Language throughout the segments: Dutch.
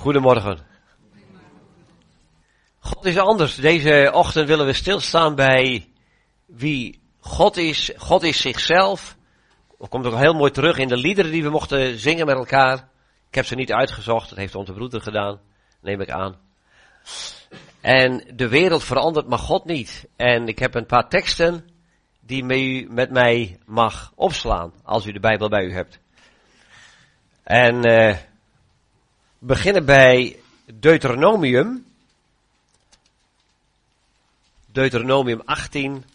Goedemorgen. God is anders. Deze ochtend willen we stilstaan bij wie God is. God is zichzelf. Dat komt ook heel mooi terug in de liederen die we mochten zingen met elkaar. Ik heb ze niet uitgezocht, dat heeft onze broeder gedaan, neem ik aan. En de wereld verandert, maar God niet. En ik heb een paar teksten die u met mij mag opslaan, als u de Bijbel bij u hebt. En we beginnen bij Deuteronomium 18,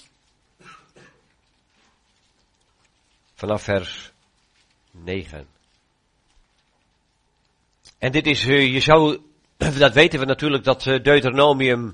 vanaf vers 9. En dit is, dat weten we natuurlijk, dat Deuteronomium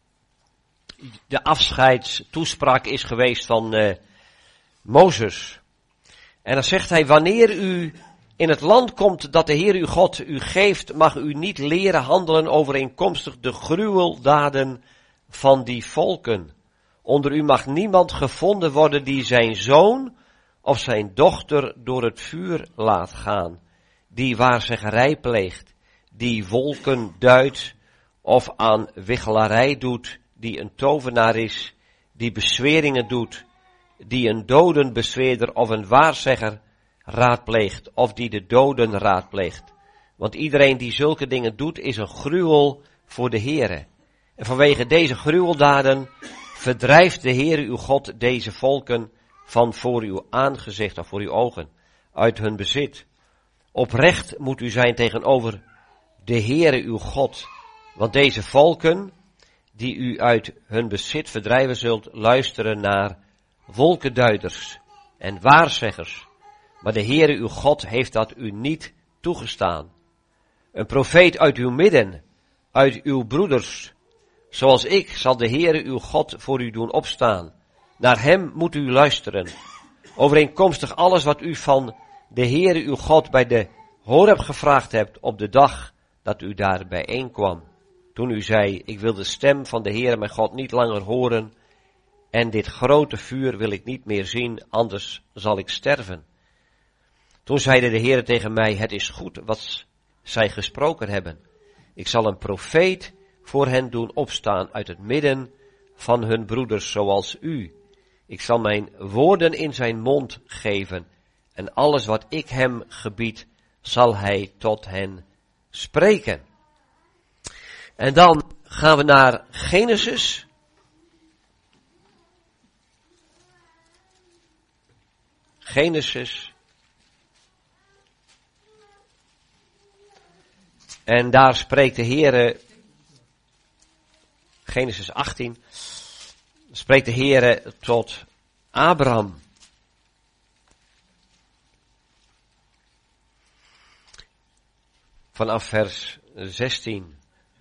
de afscheidstoespraak is geweest van Mozes. En dan zegt hij, wanneer u in het land komt dat de Heer uw God u geeft, mag u niet leren handelen overeenkomstig de gruweldaden van die volken. Onder u mag niemand gevonden worden die zijn zoon of zijn dochter door het vuur laat gaan, die waarzeggerij pleegt, die wolken duidt of aan wichelarij doet, die een tovenaar is, die bezweringen doet, die een dodenbezweerder of een waarzegger raadpleegt, of die de doden raadpleegt. Want iedereen die zulke dingen doet, is een gruwel voor de Heere. En vanwege deze gruweldaden verdrijft de Heere uw God deze volken van voor uw aangezicht of voor uw ogen, uit hun bezit. Oprecht moet u zijn tegenover de Heere uw God, want deze volken, die u uit hun bezit verdrijven zult, luisteren naar wolkenduiders en waarzeggers. Maar de Heere uw God heeft dat u niet toegestaan. Een profeet uit uw midden, uit uw broeders, zoals ik, zal de Heere uw God voor u doen opstaan. Naar hem moet u luisteren. Overeenkomstig alles wat u van de Heere uw God bij de Horeb gevraagd hebt op de dag dat u daar bijeenkwam. Toen u zei, ik wil de stem van de Heere mijn God niet langer horen en dit grote vuur wil ik niet meer zien, anders zal ik sterven. Toen zeide de Heere tegen mij, het is goed wat zij gesproken hebben. Ik zal een profeet voor hen doen opstaan uit het midden van hun broeders zoals u. Ik zal mijn woorden in zijn mond geven en alles wat ik hem gebied zal hij tot hen spreken. En dan gaan we naar Genesis. En daar spreekt de Heere, Genesis 18, spreekt de Heere tot Abraham. Vanaf vers 16.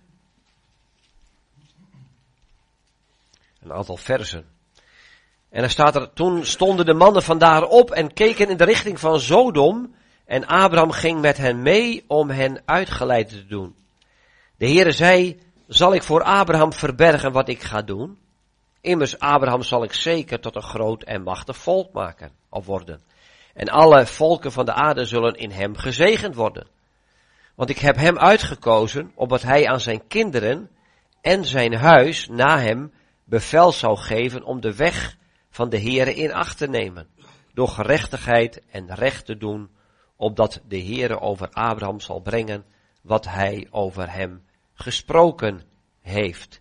Een aantal versen. En dan staat er, toen stonden de mannen vandaar op en keken in de richting van Sodom. En Abraham ging met hen mee om hen uitgeleid te doen. De Heere zei, zal ik voor Abraham verbergen wat ik ga doen? Immers Abraham zal ik zeker tot een groot en machtig volk maken of worden. En alle volken van de aarde zullen in hem gezegend worden. Want ik heb hem uitgekozen, opdat hij aan zijn kinderen en zijn huis na hem bevel zou geven om de weg van de Heere in acht te nemen. Door gerechtigheid en recht te doen, opdat de Heere over Abraham zal brengen wat hij over hem gesproken heeft.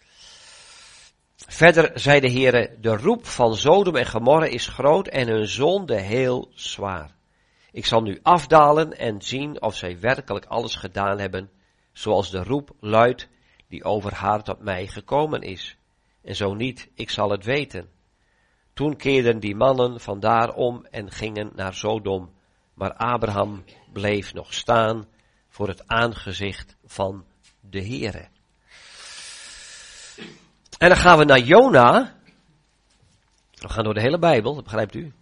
Verder zei de Heere, de roep van Sodom en Gomorra is groot en hun zonde heel zwaar. Ik zal nu afdalen en zien of zij werkelijk alles gedaan hebben, zoals de roep luidt die over haar tot mij gekomen is. En zo niet, ik zal het weten. Toen keerden die mannen vandaar om en gingen naar Sodom, maar Abraham bleef nog staan voor het aangezicht van de Heere. En dan gaan we naar Jona. We gaan door de hele Bijbel, dat begrijpt u.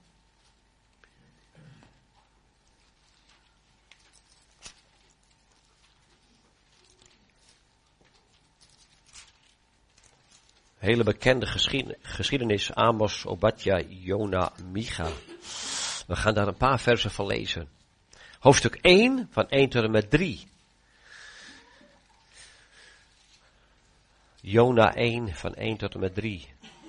Hele bekende geschiedenis, Amos, Obadja, Jona, Micha. We gaan daar een paar versen van lezen. Hoofdstuk 1, van 1 tot en met 3. Jona 1 van 1 tot en met 3.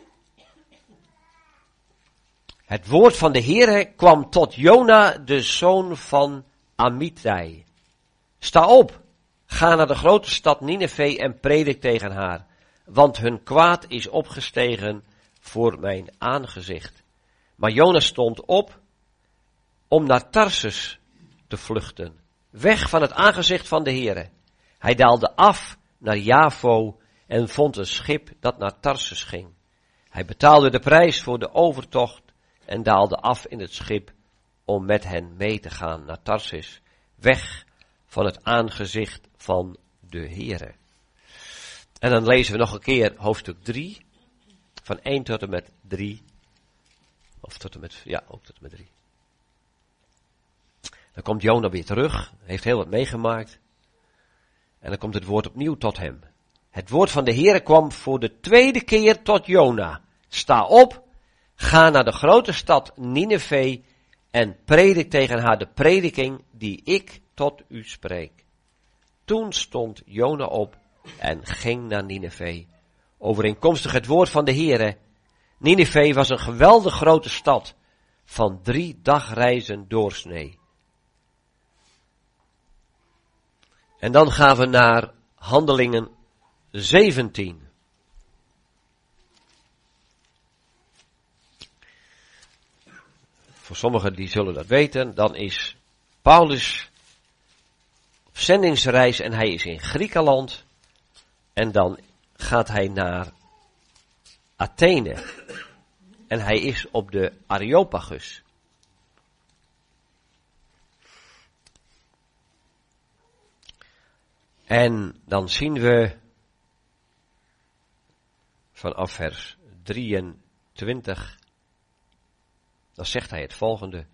Het woord van de Heere kwam tot Jona, de zoon van Amittai. Sta op, ga naar de grote stad Nineve en predik tegen haar, want hun kwaad is opgestegen voor mijn aangezicht. Maar Jona stond op om naar Tarsus te vluchten, weg van het aangezicht van de Heere. Hij daalde af naar Javo en vond een schip dat naar Tarsus ging. Hij betaalde de prijs voor de overtocht en daalde af in het schip om met hen mee te gaan naar Tarsus, weg van het aangezicht van de Heere. En dan lezen we nog een keer hoofdstuk 3, van 1 tot en met 3. Of tot en met, ja, ook tot en met 3. Dan komt Jona weer terug, heeft heel wat meegemaakt. En dan komt het woord opnieuw tot hem. Het woord van de Heere kwam voor de tweede keer tot Jona. Sta op, ga naar de grote stad Nineve en predik tegen haar de prediking die ik tot u spreek. Toen stond Jona op en ging naar Nineve. Overeenkomstig het woord van de Heere. Nineve was een geweldig grote stad van 3 dagreizen doorsnee. En dan gaan we naar Handelingen 17. Voor sommigen die zullen dat weten, dan is Paulus op zendingsreis en hij is in Griekenland. En dan gaat hij naar Athene. En hij is op de Areopagus. En dan zien we vanaf vers 23, dan zegt hij het volgende.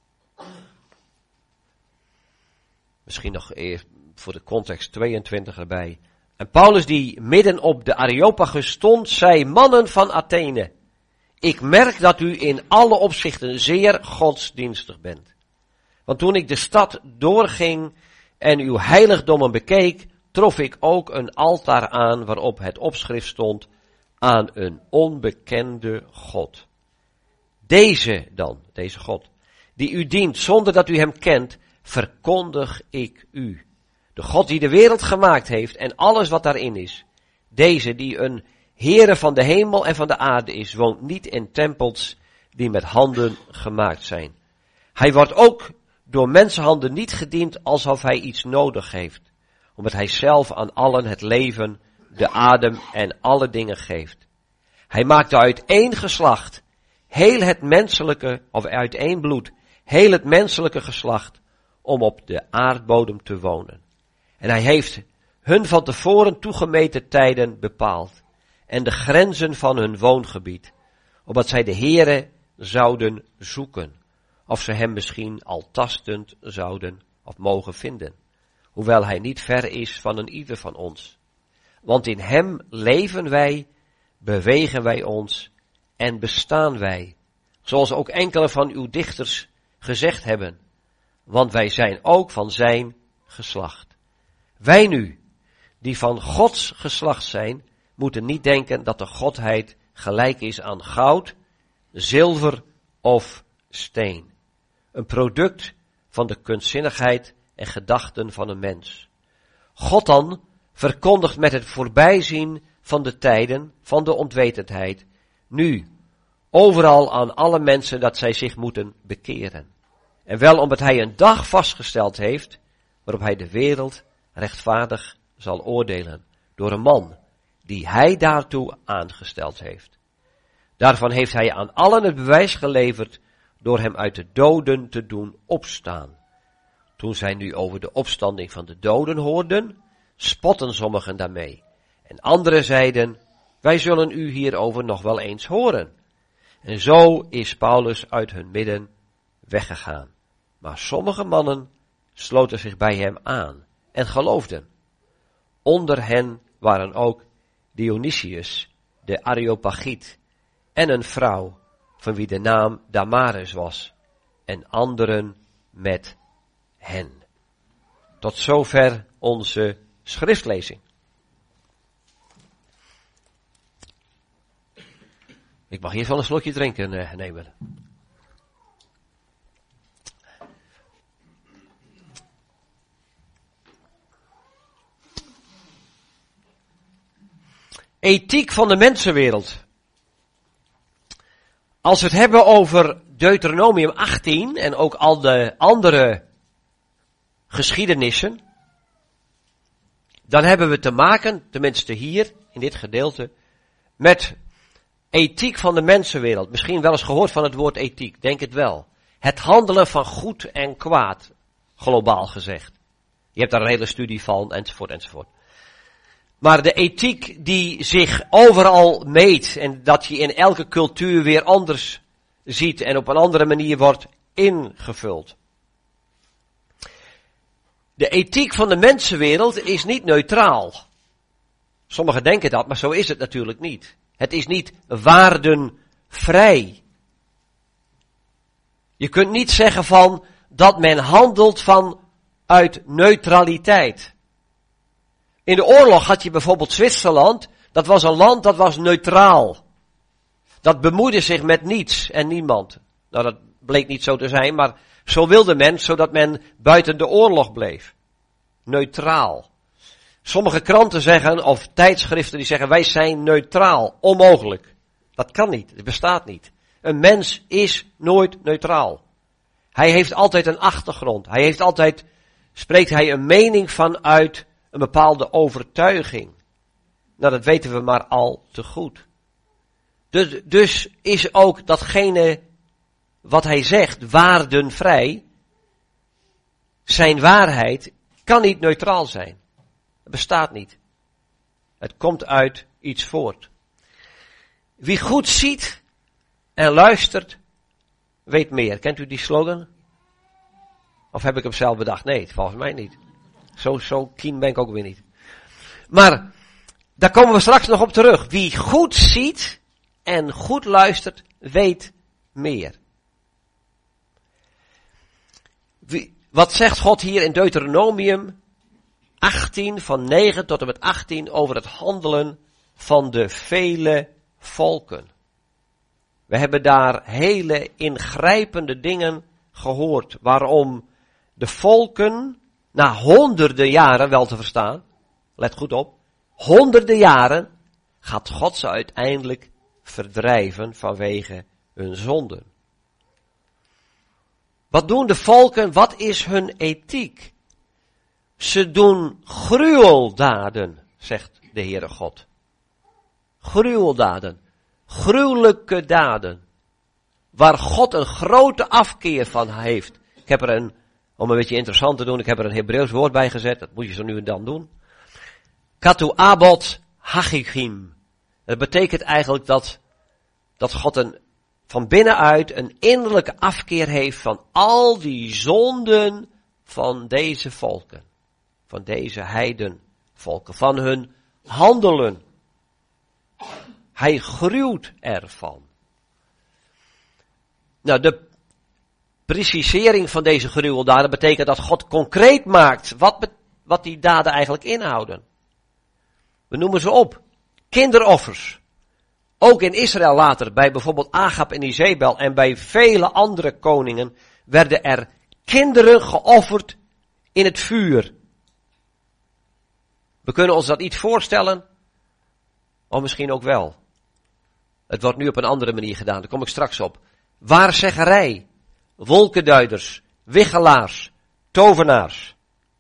Misschien nog eerst voor de context 22 erbij. En Paulus die midden op de Areopagus stond, zei: mannen van Athene, ik merk dat u in alle opzichten zeer godsdienstig bent. Want toen ik de stad doorging en uw heiligdommen bekeek, trof ik ook een altaar aan waarop het opschrift stond: aan een onbekende God. Deze God, die u dient zonder dat u hem kent, verkondig ik u. De God die de wereld gemaakt heeft en alles wat daarin is. Deze die een Heere van de hemel en van de aarde is, woont niet in tempels die met handen gemaakt zijn. Hij wordt ook door mensenhanden niet gediend alsof hij iets nodig heeft, omdat hij zelf aan allen het leven, de adem en alle dingen geeft. Hij maakte uit één geslacht, heel het menselijke, of uit één bloed, heel het menselijke geslacht, om op de aardbodem te wonen. En hij heeft hun van tevoren toegemeten tijden bepaald, en de grenzen van hun woongebied, opdat zij de Heere zouden zoeken, of ze hem misschien al tastend zouden of mogen vinden, hoewel hij niet ver is van een ieder van ons. Want in hem leven wij, bewegen wij ons en bestaan wij, zoals ook enkele van uw dichters gezegd hebben, want wij zijn ook van zijn geslacht. Wij nu, die van Gods geslacht zijn, moeten niet denken dat de godheid gelijk is aan goud, zilver of steen. Een product van de kunstzinnigheid en gedachten van een mens. God dan verkondigt met het voorbijzien van de tijden, van de onwetendheid, nu, overal aan alle mensen dat zij zich moeten bekeren. En wel omdat hij een dag vastgesteld heeft, waarop hij de wereld rechtvaardig zal oordelen, door een man, die hij daartoe aangesteld heeft. Daarvan heeft hij aan allen het bewijs geleverd, door hem uit de doden te doen opstaan. Toen zij nu over de opstanding van de doden hoorden, spotten sommigen daarmee. En anderen zeiden: wij zullen u hierover nog wel eens horen. En zo is Paulus uit hun midden weggegaan. Maar sommige mannen sloten zich bij hem aan en geloofden. Onder hen waren ook Dionysius, de Areopagiet, en een vrouw van wie de naam Damaris was, en anderen met hen. Tot zover onze schriftlezing. Ik mag eerst wel een slokje drinken nemen. Ethiek van de mensenwereld. Als we het hebben over Deuteronomium 18 en ook al de andere geschiedenissen, dan hebben we te maken, tenminste hier, in dit gedeelte, met ethiek van de mensenwereld. Misschien wel eens gehoord van het woord ethiek, denk het wel. Het handelen van goed en kwaad, globaal gezegd. Je hebt daar een hele studie van, enzovoort, enzovoort. Maar de ethiek die zich overal meet en dat je in elke cultuur weer anders ziet en op een andere manier wordt ingevuld. De ethiek van de mensenwereld is niet neutraal. Sommigen denken dat, maar zo is het natuurlijk niet. Het is niet waardenvrij. Je kunt niet zeggen van dat men handelt vanuit neutraliteit. In de oorlog had je bijvoorbeeld Zwitserland, dat was een land dat was neutraal. Dat bemoeide zich met niets en niemand. Nou, dat bleek niet zo te zijn, maar zo wilde men, zodat men buiten de oorlog bleef. Neutraal. Sommige kranten zeggen, of tijdschriften die zeggen, wij zijn neutraal. Onmogelijk. Dat kan niet, het bestaat niet. Een mens is nooit neutraal. Hij heeft altijd een achtergrond. Spreekt hij een mening vanuit een bepaalde overtuiging. Nou, dat weten we maar al te goed. Dus is ook datgene wat hij zegt waardenvrij. Zijn waarheid kan niet neutraal zijn. Het bestaat niet. Het komt uit iets voort. Wie goed ziet en luistert, weet meer. Kent u die slogan? Of heb ik hem zelf bedacht? Nee, volgens mij niet. Zo keen ben ik ook weer niet. Maar, daar komen we straks nog op terug. Wie goed ziet en goed luistert, weet meer. Wat zegt God hier in Deuteronomium 18, van 9 tot en met 18, over het handelen van de vele volken? We hebben daar hele ingrijpende dingen gehoord, waarom de volken na honderden jaren, wel te verstaan, let goed op, honderden jaren gaat God ze uiteindelijk verdrijven vanwege hun zonden. Wat doen de volken? Wat is hun ethiek? Ze doen gruweldaden, zegt de Heere God. Gruweldaden. Gruwelijke daden. Waar God een grote afkeer van heeft. Ik heb er om een beetje interessant te doen, ik heb er een Hebreeuws woord bij gezet. Dat moet je zo nu en dan doen. Katu abot hachigim. Dat betekent eigenlijk dat God van binnenuit een innerlijke afkeer heeft van al die zonden van deze volken. Van deze heidenvolken. Van hun handelen. Hij gruwt ervan. Nou, de precisering van deze gruweldaden betekent dat God concreet maakt wat die daden eigenlijk inhouden. We noemen ze op. Kinderoffers. Ook in Israël later, bij bijvoorbeeld Agab en Izebel en bij vele andere koningen, werden er kinderen geofferd in het vuur. We kunnen ons dat niet voorstellen, of misschien ook wel. Het wordt nu op een andere manier gedaan, daar kom ik straks op. Waarzeggerij, wolkenduiders, wichelaars, tovenaars.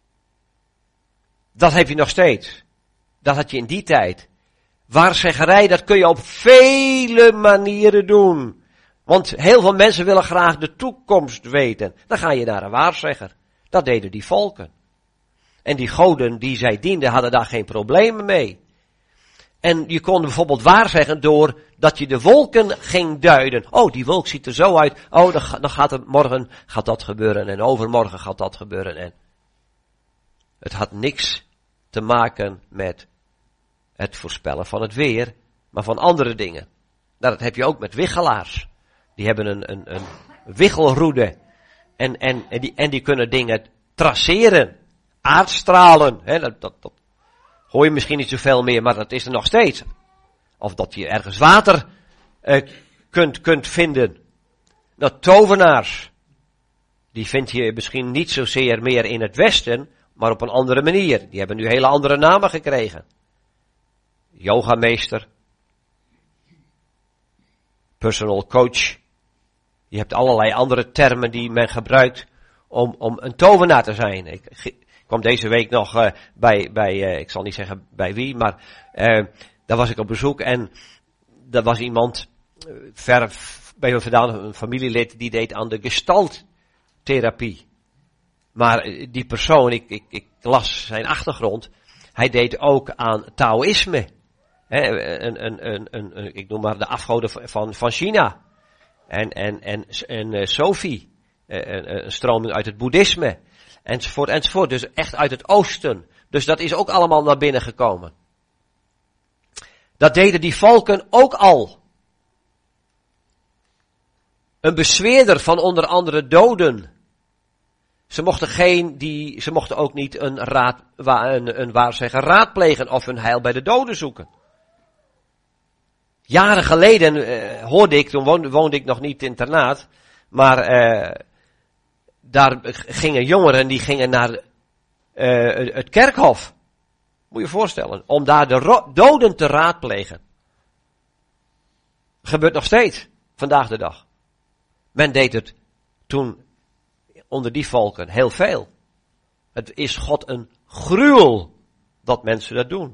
Dat heb je nog steeds. Dat had je in die tijd. Waarzeggerij, dat kun je op vele manieren doen. Want heel veel mensen willen graag de toekomst weten. Dan ga je naar een waarzegger. Dat deden die volken. En die goden die zij dienden hadden daar geen problemen mee. En je kon bijvoorbeeld waarzeggen door dat je de wolken ging duiden. Oh, die wolk ziet er zo uit. Oh, dan gaat het morgen gaat dat gebeuren en overmorgen gaat dat gebeuren. En het had niks te maken met het voorspellen van het weer, maar van andere dingen. Nou, dat heb je ook met wichelaars. Die hebben een wichelroede. En die kunnen dingen traceren. Aardstralen. Hè, dat hoor je misschien niet zoveel meer, maar dat is er nog steeds. Of dat je ergens water kunt vinden. Nou, tovenaars, die vind je misschien niet zozeer meer in het Westen, maar op een andere manier. Die hebben nu hele andere namen gekregen. Yogameester, personal coach. Je hebt allerlei andere termen die men gebruikt om een tovenaar te zijn. Ik kwam deze week nog ik zal niet zeggen bij wie, maar daar was ik op bezoek en daar was iemand ver bij me vandaan, een familielid, die deed aan de gestalttherapie. Maar die persoon, ik las zijn achtergrond, hij deed ook aan Taoïsme. Ik noem maar de afgoden van China. En Sofi, een stroming uit het boeddhisme. Enzovoort, enzovoort. Dus echt uit het oosten. Dus dat is ook allemaal naar binnen gekomen. Dat deden die volken ook al. Een bezweerder van onder andere doden. Ze mochten ook niet een waarzegger raadplegen of hun heil bij de doden zoeken. Jaren geleden hoorde ik, toen woonde ik nog niet in het internaat, maar daar gingen jongeren, die gingen naar het kerkhof. Moet je je voorstellen, om daar de doden te raadplegen. Gebeurt nog steeds, vandaag de dag. Men deed het toen onder die volken heel veel. Het is God een gruwel dat mensen dat doen.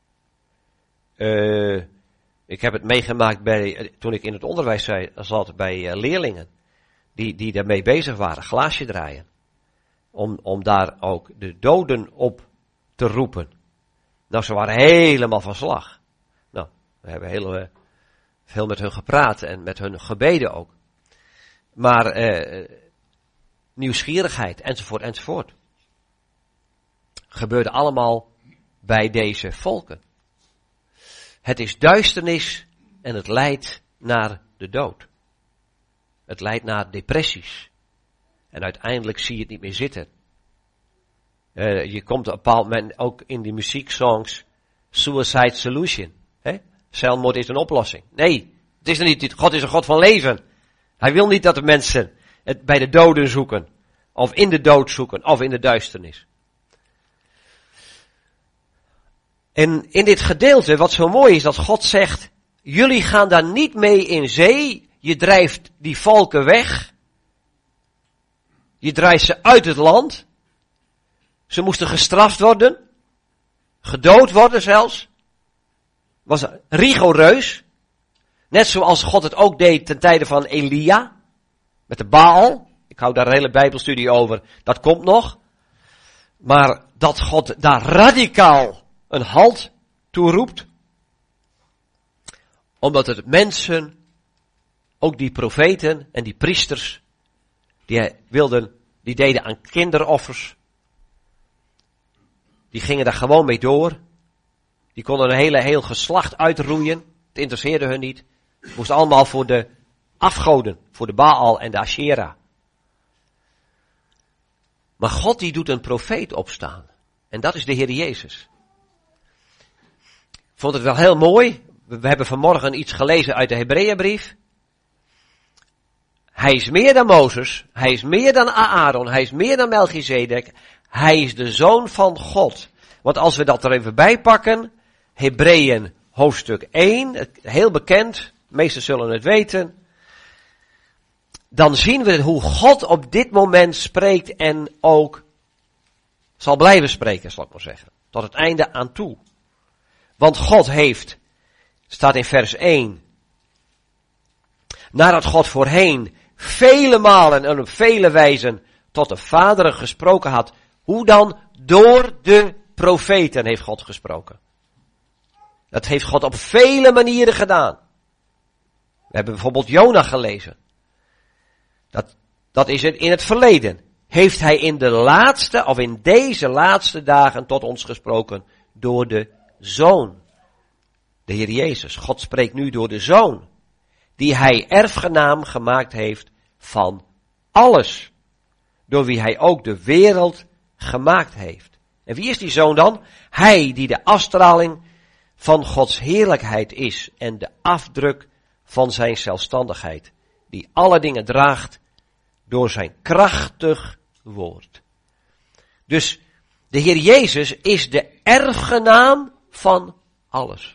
Ik heb het meegemaakt toen ik in het onderwijs zat bij leerlingen. Die daarmee bezig waren, glaasje draaien. Om daar ook de doden op te roepen. Nou, ze waren helemaal van slag. Nou, we hebben veel met hun gepraat en met hun gebeden ook. Maar nieuwsgierigheid enzovoort enzovoort. Gebeurde allemaal bij deze volken. Het is duisternis en het leidt naar de dood. Het leidt naar depressies. En uiteindelijk zie je het niet meer zitten. Je komt op een bepaald moment ook in die muzieksongs suicide solution. Zelfmoord is een oplossing. Nee, het is er niet. God is een God van leven. Hij wil niet dat de mensen het bij de doden zoeken. Of in de dood zoeken. Of in de duisternis. En in dit gedeelte, wat zo mooi is, dat God zegt, jullie gaan daar niet mee in zee. Je drijft die volken weg. Je drijft ze uit het land. Ze moesten gestraft worden. Gedood worden zelfs. Was rigoureus. Net zoals God het ook deed ten tijde van Elia. Met de Baal. Ik hou daar een hele bijbelstudie over. Dat komt nog. Maar dat God daar radicaal een halt toe roept. Omdat het mensen, ook die profeten en die priesters, die deden aan kinderoffers. Die gingen daar gewoon mee door. Die konden een heel geslacht uitroeien. Het interesseerde hun niet. Het moest allemaal voor de afgoden, voor de Baal en de Asherah. Maar God die doet een profeet opstaan. En dat is de Heer Jezus. Ik vond het wel heel mooi. We hebben vanmorgen iets gelezen uit de Hebreeënbrief. Hij is meer dan Mozes. Hij is meer dan Aaron. Hij is meer dan Melchizedek. Hij is de Zoon van God. Want als we dat er even bij pakken. Hebreeën hoofdstuk 1. Heel bekend. De meesten zullen het weten. Dan zien we hoe God op dit moment spreekt en ook zal blijven spreken, zal ik maar zeggen. Tot het einde aan toe. Want God heeft, staat in vers 1, nadat God voorheen vele malen en op vele wijzen tot de vaderen gesproken had, hoe dan? Door de profeten heeft God gesproken. Dat heeft God op vele manieren gedaan. We hebben bijvoorbeeld Jona gelezen. Dat is het in het verleden. Heeft hij in deze laatste dagen tot ons gesproken door de Zoon. De Heer Jezus. God spreekt nu door de Zoon. Die hij erfgenaam gemaakt heeft van alles. Door wie hij ook de wereld gemaakt heeft. En wie is die Zoon dan? Hij die de afstraling van Gods heerlijkheid is. En de afdruk van zijn zelfstandigheid, die alle dingen draagt door zijn krachtig woord. Dus de Heer Jezus is de erfgenaam van alles.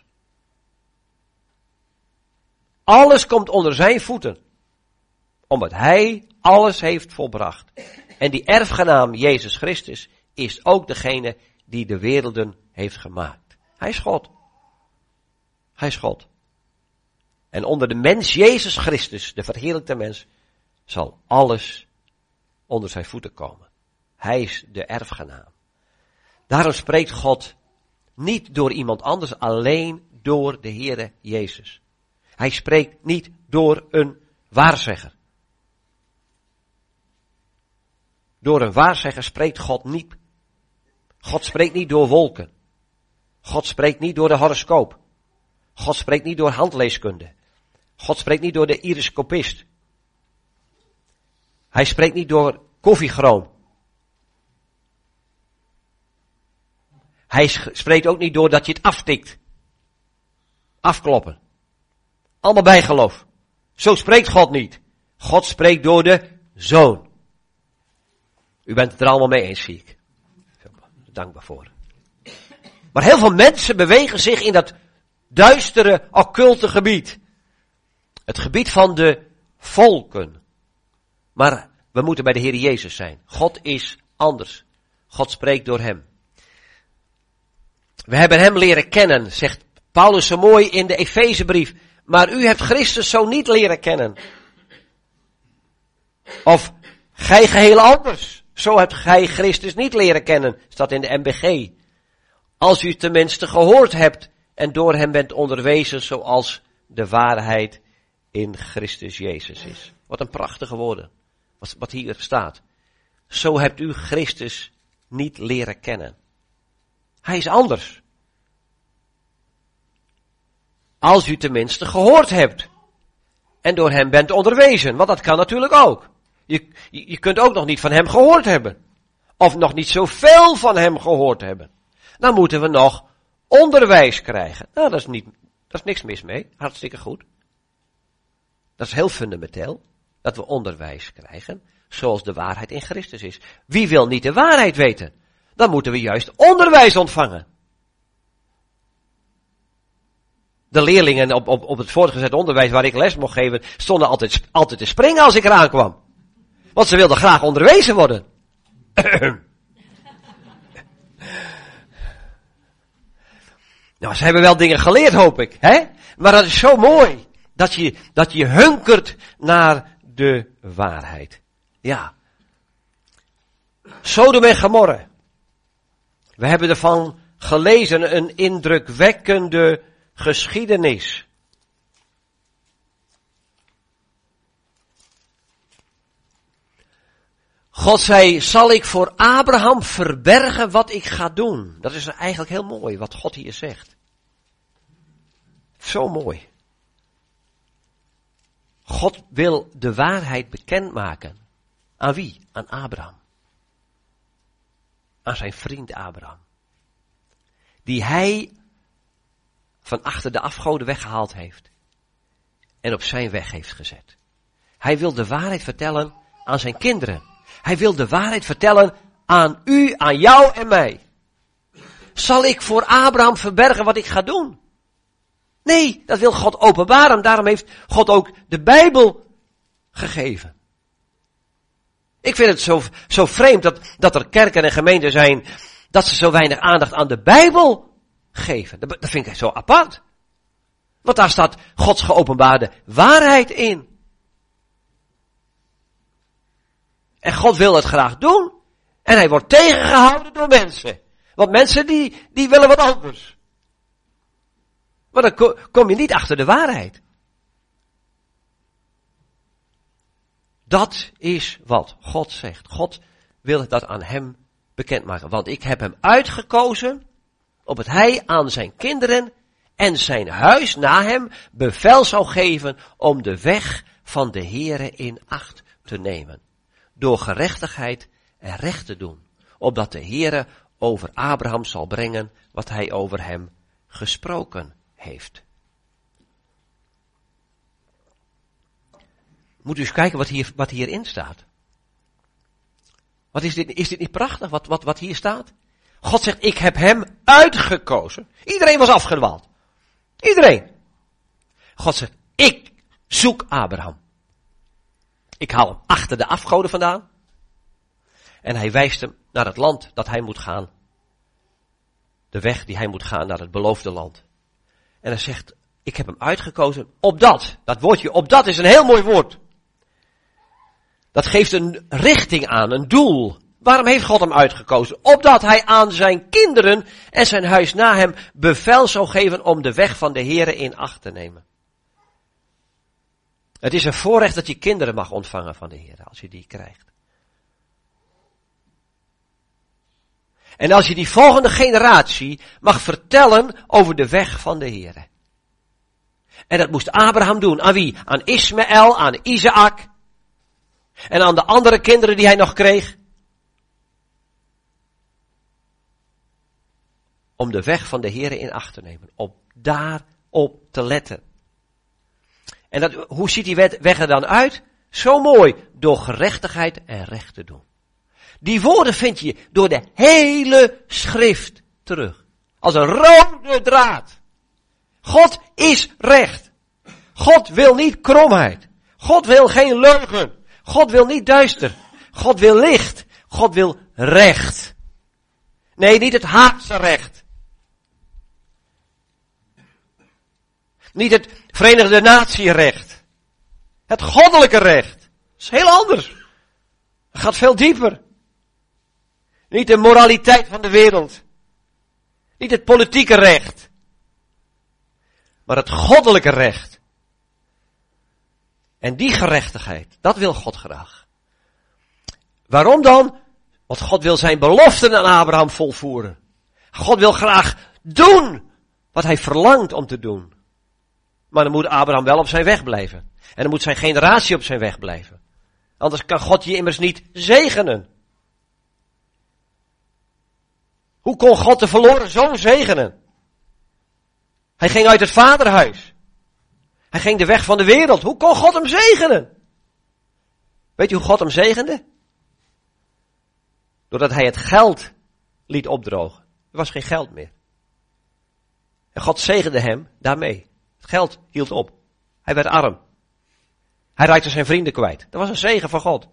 Alles komt onder zijn voeten, omdat hij alles heeft volbracht. En die erfgenaam Jezus Christus is ook degene die de werelden heeft gemaakt. Hij is God. Hij is God. En onder de mens Jezus Christus, de verheerlijkte mens, zal alles onder zijn voeten komen. Hij is de erfgenaam. Daarom spreekt God niet door iemand anders, alleen door de Heere Jezus. Hij spreekt niet door een waarzegger. Door een waarzegger spreekt God niet. God spreekt niet door wolken. God spreekt niet door de horoscoop. God spreekt niet door handleeskunde. God spreekt niet door de iriscopist. Hij spreekt niet door koffiegroom. Hij spreekt ook niet door dat je het aftikt. Afkloppen. Allemaal bijgeloof. Zo spreekt God niet. God spreekt door de Zoon. U bent het er allemaal mee eens, zie ik. Dankbaar voor. Maar heel veel mensen bewegen zich in dat duistere, occulte gebied. Het gebied van de volken. Maar we moeten bij de Heer Jezus zijn. God is anders. God spreekt door hem. We hebben hem leren kennen, zegt Paulus zo mooi in de Efezebrief. Maar u hebt Christus zo niet leren kennen. Of gij geheel anders. Zo hebt gij Christus niet leren kennen, staat in de MBG. Als u tenminste gehoord hebt en door hem bent onderwezen zoals de waarheid in Christus Jezus is. Wat een prachtige woorden, wat hier staat. Zo hebt u Christus niet leren kennen. Hij is anders. Als u tenminste gehoord hebt en door hem bent onderwezen, want dat kan natuurlijk ook. Je kunt ook nog niet van hem gehoord hebben. Of nog niet zoveel van hem gehoord hebben. Dan moeten we nog onderwijs krijgen. Nou, daar is niks mis mee. Hartstikke goed. Dat is heel fundamenteel. Dat we onderwijs krijgen. Zoals de waarheid in Christus is. Wie wil niet de waarheid weten? Dan moeten we juist onderwijs ontvangen. De leerlingen op het voortgezet onderwijs waar ik les mocht geven, stonden altijd te springen als ik eraan kwam. Want ze wilden graag onderwezen worden. Nou, ze hebben wel dingen geleerd, hoop ik. Hè? Maar dat is zo mooi. Dat je hunkert naar de waarheid. Ja. Sodom en Gomorra. We hebben ervan gelezen, een indrukwekkende geschiedenis. God zei, zal ik voor Abraham verbergen wat ik ga doen? Dat is eigenlijk heel mooi wat God hier zegt. Zo mooi. God wil de waarheid bekendmaken. Aan wie? Aan Abraham. Aan zijn vriend Abraham. Die hij van achter de afgoden weggehaald heeft. En op zijn weg heeft gezet. Hij wil de waarheid vertellen aan zijn kinderen. Hij wil de waarheid vertellen aan u, aan jou en mij. Zal ik voor Abraham verbergen wat ik ga doen? Nee, dat wil God openbaren. Daarom heeft God ook de Bijbel gegeven. Ik vind het zo vreemd dat er kerken en gemeenten zijn dat ze zo weinig aandacht aan de Bijbel geven. Dat vind ik zo apart. Want daar staat Gods geopenbaarde waarheid in. En God wil het graag doen. En hij wordt tegengehouden door mensen. Want mensen die willen wat anders. Maar dan kom je niet achter de waarheid. Dat is wat God zegt. God wil dat aan hem bekendmaken. Want ik heb hem uitgekozen, opdat hij aan zijn kinderen en zijn huis na hem bevel zou geven om de weg van de Heere in acht te nemen. Door gerechtigheid en recht te doen. Opdat de Heere over Abraham zal brengen wat hij over hem gesproken heeft. Moet u eens kijken wat hierin staat. Wat is dit niet prachtig wat hier staat? God zegt, ik heb hem uitgekozen. Iedereen was afgedwaald. Iedereen. God zegt, ik zoek Abraham. Ik haal hem achter de afgoden vandaan. En hij wijst hem naar het land dat hij moet gaan. De weg die hij moet gaan naar het beloofde land. En hij zegt, ik heb hem uitgekozen opdat. Dat woordje opdat is een heel mooi woord. Dat geeft een richting aan, een doel. Waarom heeft God hem uitgekozen? Opdat hij aan zijn kinderen en zijn huis na hem bevel zou geven om de weg van de Heere in acht te nemen. Het is een voorrecht dat je kinderen mag ontvangen van de Heere, als je die krijgt. En als je die volgende generatie mag vertellen over de weg van de Heere. En dat moest Abraham doen. Aan wie? Aan Ismaël, aan Isaac. En aan de andere kinderen die hij nog kreeg. Om de weg van de Heere in acht te nemen. Om daarop te letten. En hoe ziet die weg er dan uit? Zo mooi. Door gerechtigheid en recht te doen. Die woorden vind je door de hele schrift terug. Als een rode draad. God is recht. God wil niet kromheid. God wil geen leugen. God wil niet duister. God wil licht. God wil recht. Nee, niet het Haagse recht. Niet het Verenigde Natierecht. Het goddelijke recht. Dat is heel anders. Het gaat veel dieper. Niet de moraliteit van de wereld. Niet het politieke recht. Maar het goddelijke recht. En die gerechtigheid, dat wil God graag. Waarom dan? Want God wil zijn beloften aan Abraham volvoeren. God wil graag doen wat hij verlangt om te doen. Maar dan moet Abraham wel op zijn weg blijven. En dan moet zijn generatie op zijn weg blijven. Anders kan God je immers niet zegenen. Hoe kon God de verloren zoon zegenen? Hij ging uit het vaderhuis. Hij ging de weg van de wereld. Hoe kon God hem zegenen? Weet je hoe God hem zegende? Doordat hij het geld liet opdrogen. Er was geen geld meer. En God zegende hem daarmee. Het geld hield op. Hij werd arm. Hij raakte zijn vrienden kwijt. Dat was een zegen van God.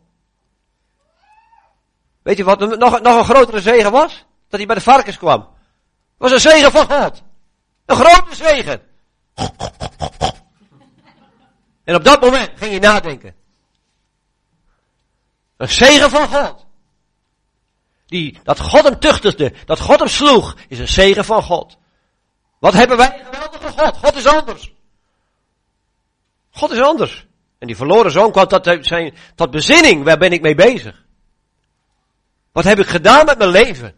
Weet je wat nog een grotere zegen was? Dat hij bij de varkens kwam. Dat was een zegen van God. Een grote zegen. En op dat moment ging hij nadenken. Een zegen van God. Dat God hem tuchtigde, dat God hem sloeg, is een zegen van God. Wat hebben wij een geweldige God? God is anders. God is anders. En die verloren zoon kwam tot bezinning. Waar ben ik mee bezig? Wat heb ik gedaan met mijn leven?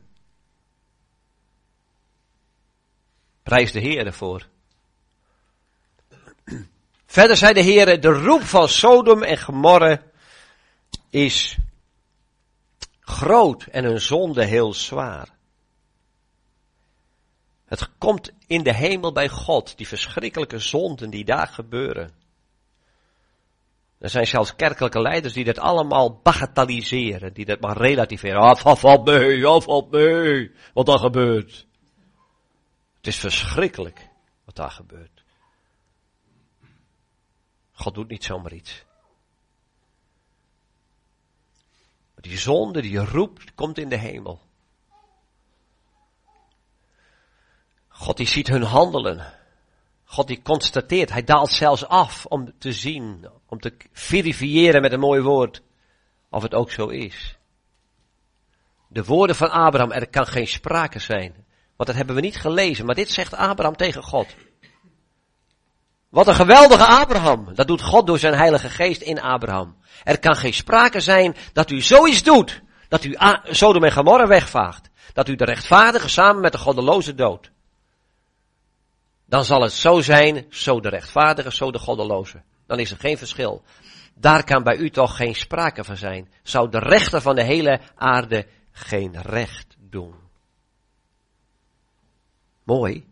Prijs de Heer ervoor. Verder zei de Heer, de roep van Sodom en Gomorre is groot en hun zonde heel zwaar. Het komt in de hemel bij God, die verschrikkelijke zonden die daar gebeuren. Er zijn zelfs kerkelijke leiders die dat allemaal bagatelliseren, die dat maar relativeren. Valt mee, wat daar gebeurt. Het is verschrikkelijk wat daar gebeurt. God doet niet zomaar iets. Maar die zonde die roept, komt in de hemel. God die ziet hun handelen. God die constateert, hij daalt zelfs af om te zien, om te verifiëren met een mooi woord, of het ook zo is. De woorden van Abraham, er kan geen sprake zijn. Want dat hebben we niet gelezen, maar dit zegt Abraham tegen God. Wat een geweldige Abraham. Dat doet God door zijn heilige geest in Abraham. Er kan geen sprake zijn dat u zoiets doet, dat u Sodom en Gomorra wegvaagt. Dat u de rechtvaardige samen met de goddeloze doodt. Dan zal het zo zijn, zo de rechtvaardige, zo de goddeloze. Dan is er geen verschil. Daar kan bij u toch geen sprake van zijn. Zou de rechter van de hele aarde geen recht doen. Mooi.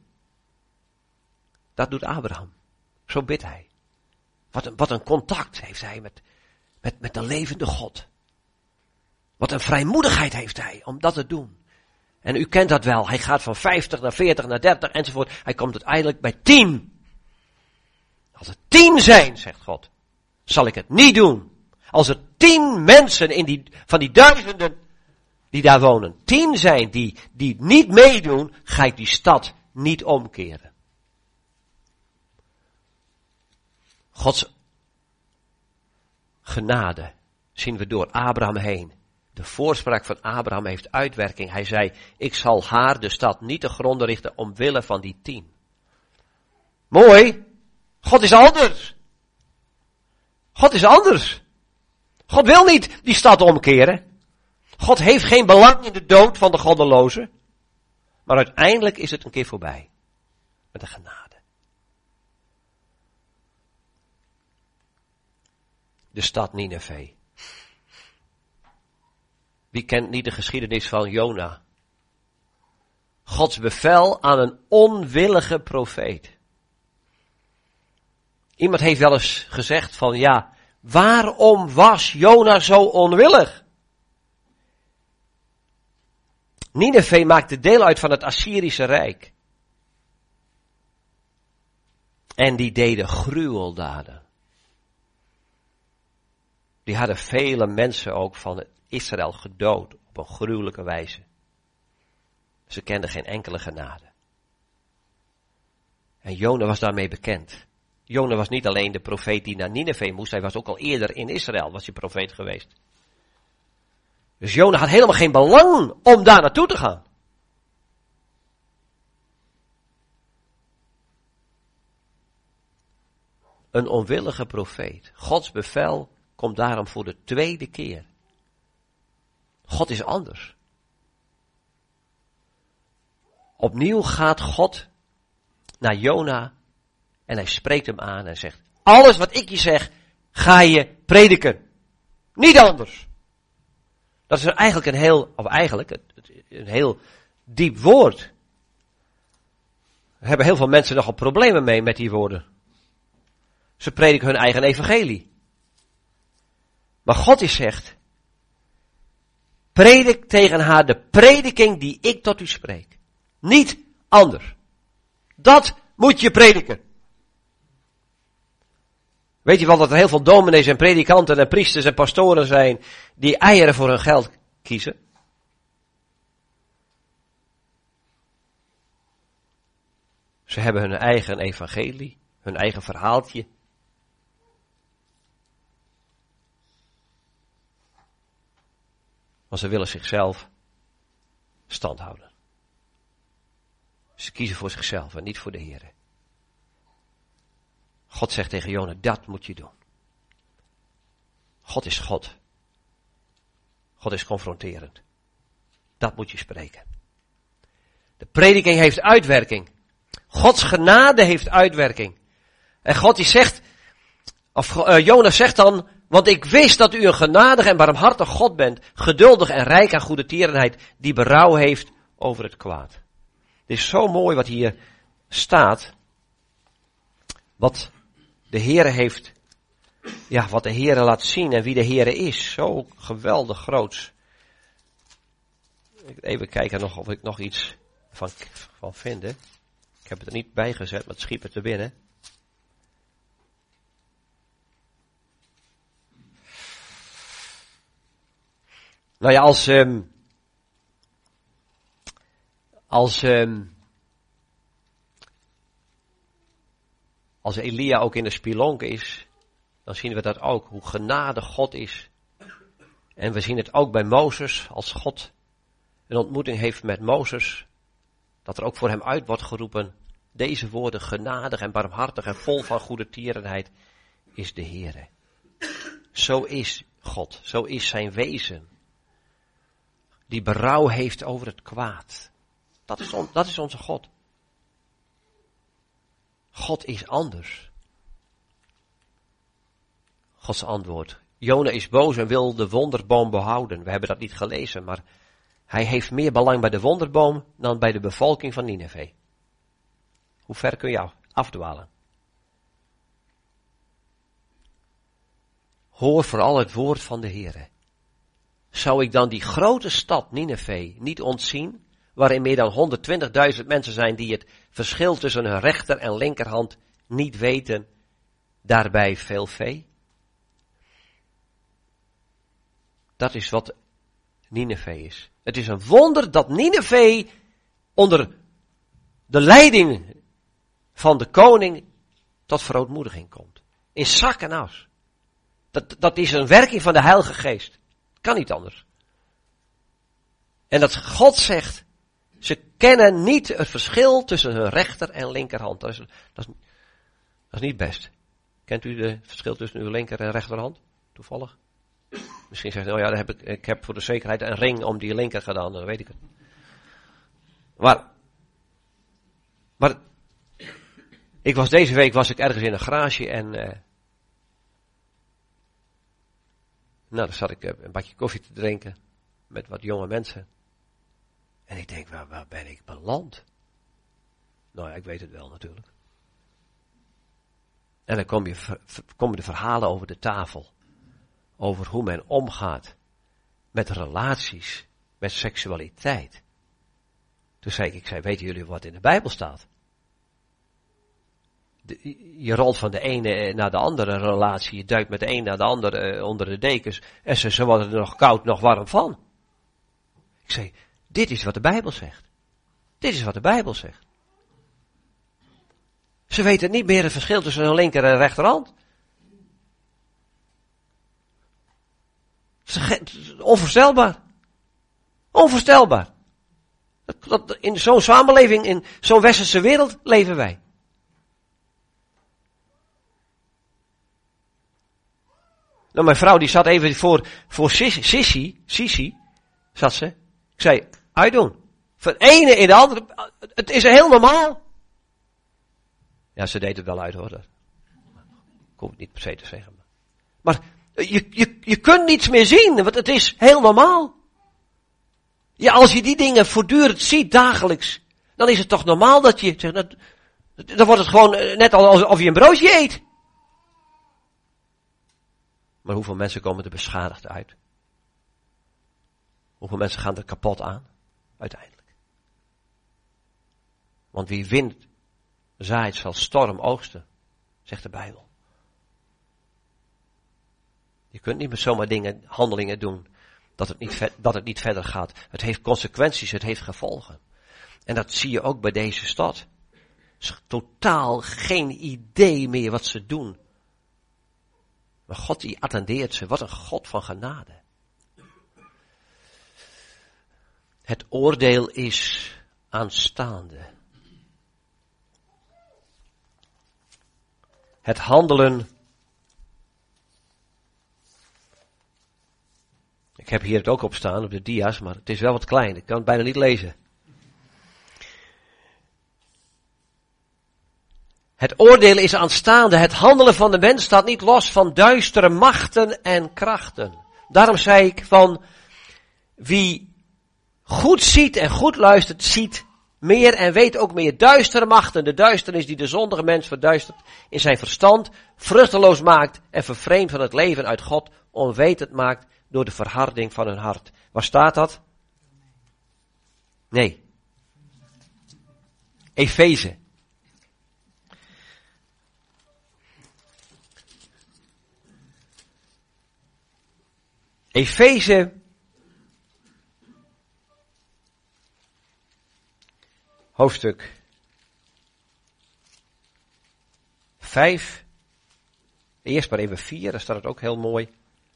Dat doet Abraham. Zo bidt hij. Wat een contact heeft hij Met de levende God. Wat een vrijmoedigheid heeft hij om dat te doen. En u kent dat wel. Hij gaat van 50 naar 40 naar 30 enzovoort. Hij komt uiteindelijk bij 10. Als er 10 zijn, zegt God, zal ik het niet doen. Als er 10 mensen van die duizenden die daar wonen, 10 zijn die niet meedoen, ga ik die stad niet omkeren. Gods genade zien we door Abraham heen. De voorspraak van Abraham heeft uitwerking. Hij zei, ik zal haar, de stad, niet te gronden richten omwille van die 10. Mooi. God is anders. God is anders. God wil niet die stad omkeren. God heeft geen belang in de dood van de goddelozen. Maar uiteindelijk is het een keer voorbij. Met de genade. De stad Nineve. Wie kent niet de geschiedenis van Jona? Gods bevel aan een onwillige profeet. Iemand heeft wel eens gezegd van ja, waarom was Jona zo onwillig? Nineve maakte deel uit van het Assyrische Rijk. En die deden gruweldaden. Die hadden vele mensen ook van Israël gedood op een gruwelijke wijze. Ze kenden geen enkele genade. En Jona was daarmee bekend. Jona was niet alleen de profeet die naar Nineve moest, hij was ook al eerder in Israël, was hij profeet geweest. Dus Jona had helemaal geen belang om daar naartoe te gaan. Een onwillige profeet. Gods bevel komt daarom voor de tweede keer. God is anders. Opnieuw gaat God naar Jona en hij spreekt hem aan en zegt, alles wat ik je zeg, ga je prediken. Niet anders. Dat is eigenlijk een heel diep woord. Er hebben heel veel mensen nogal problemen mee met die woorden. Ze prediken hun eigen evangelie. Maar God is zegt, predik tegen haar de prediking die ik tot u spreek. Niet anders. Dat moet je prediken. Weet je wel dat er heel veel dominees en predikanten en priesters en pastoren zijn die eieren voor hun geld kiezen? Ze hebben hun eigen evangelie, hun eigen verhaaltje. Maar ze willen zichzelf stand houden. Ze kiezen voor zichzelf en niet voor de Heer. God zegt tegen Jona, dat moet je doen. God is God. God is confronterend. Dat moet je spreken. De prediking heeft uitwerking. Gods genade heeft uitwerking. En God die zegt, Jona zegt dan, want ik wist dat u een genadig en barmhartig God bent, geduldig en rijk aan goede tierenheid, die berouw heeft over het kwaad. Het is zo mooi wat hier staat, wat de Heere heeft, ja, wat de Heere laat zien en wie de Heere is. Zo geweldig groots. Even kijken nog of ik nog iets van vind. Ik heb het er niet bij gezet, maar het schiet me te binnen. Nou ja, als Elia ook in de spelonk is, dan zien we dat ook, hoe genadig God is. En we zien het ook bij Mozes, als God een ontmoeting heeft met Mozes, dat er ook voor hem uit wordt geroepen, deze woorden, genadig en barmhartig en vol van goede tierenheid, is de Heere. Zo is God, zo is zijn wezen. Die berouw heeft over het kwaad. Dat is onze God. God is anders. Gods antwoord. Jona is boos en wil de wonderboom behouden. We hebben dat niet gelezen, maar hij heeft meer belang bij de wonderboom dan bij de bevolking van Nineve. Hoe ver kun je afdwalen? hoor vooral het woord van de Heere. Zou ik dan die grote stad Nineve niet ontzien, waarin meer dan 120.000 mensen zijn die het verschil tussen hun rechter en linkerhand niet weten, daarbij veel vee? Dat is wat Nineve is. Het is een wonder dat Nineve onder de leiding van de koning tot verootmoediging komt. In zak en as. Dat is een werking van de Heilige Geest. Kan niet anders. En dat God zegt, ze kennen niet het verschil tussen hun rechter en linkerhand. Dat is niet best. Kent u het verschil tussen uw linker en rechterhand? Toevallig? Misschien zegt u, oh ja, ik heb voor de zekerheid een ring om die linker gedaan, dan weet ik het. Maar deze week was ik ergens in een garage en dan zat ik een bakje koffie te drinken met wat jonge mensen. En ik denk, waar ben ik beland? Nou ja, ik weet het wel natuurlijk. En dan komen de verhalen over de tafel. Over hoe men omgaat met relaties, met seksualiteit. Toen zei ik weten jullie wat in de Bijbel staat? Je rolt van de ene naar de andere relatie, je duikt met de een naar de andere onder de dekens. En ze worden er nog koud, nog warm van. Ik zei, dit is wat de Bijbel zegt. Dit is wat de Bijbel zegt. Ze weten niet meer het verschil tussen hun linker en rechterhand. Onvoorstelbaar. Onvoorstelbaar. In zo'n samenleving, in zo'n westerse wereld leven wij. Nou, mijn vrouw die zat even voor Sissy, zat ze. Ik zei, uitdoen. Van de ene in de andere, het is heel normaal. Ja, ze deed het wel uit hoor. Dat kon ik niet per se te zeggen. Maar je kunt niets meer zien, want het is heel normaal. Ja, als je die dingen voortdurend ziet, dagelijks, dan is het toch normaal dat je, dan wordt het gewoon net alsof je een broodje eet. Maar hoeveel mensen komen er beschadigd uit? Hoeveel mensen gaan er kapot aan? Uiteindelijk. Want wie wind zaait zal storm oogsten, zegt de Bijbel. Je kunt niet met zomaar handelingen doen dat het niet verder gaat. Het heeft consequenties, het heeft gevolgen. En dat zie je ook bij deze stad. Ze hebben totaal geen idee meer wat ze doen. Maar God die attendeert ze. Wat een God van genade. Het oordeel is aanstaande. Het handelen. Ik heb hier het ook op staan, op de dia's, maar het is wel wat klein. Ik kan het bijna niet lezen. Het oordeel is aanstaande. Het handelen van de mens staat niet los van duistere machten en krachten. Daarom zei ik van, wie goed ziet en goed luistert, ziet meer en weet ook meer. Duistere machten, de duisternis die de zondige mens verduistert in zijn verstand, vruchteloos maakt en vervreemd van het leven uit God, onwetend maakt door de verharding van hun hart. Waar staat dat? Nee. Efeze. Efeze hoofdstuk 5. Eerst maar even 4, daar staat het ook heel mooi.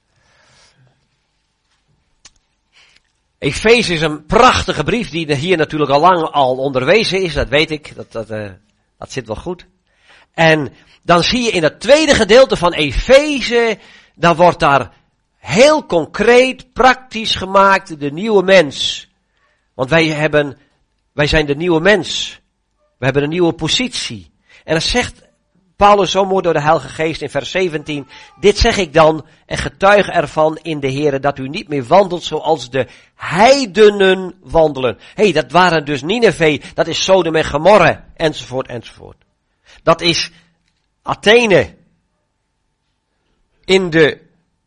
Efeze is een prachtige brief die hier natuurlijk al lang onderwezen is, dat weet ik, dat zit wel goed. En dan zie je in het tweede gedeelte van Efeze, dan wordt daar heel concreet, praktisch gemaakt de nieuwe mens. Want wij zijn de nieuwe mens. We hebben een nieuwe positie. En dan zegt Paulus zo mooi door de Heilige Geest in vers 17. Dit zeg ik dan en getuig ervan in de Here dat u niet meer wandelt zoals de heidenen wandelen. Dat waren dus Nineve, dat is Sodom en Gomorra, enzovoort, enzovoort. Dat is Athene in de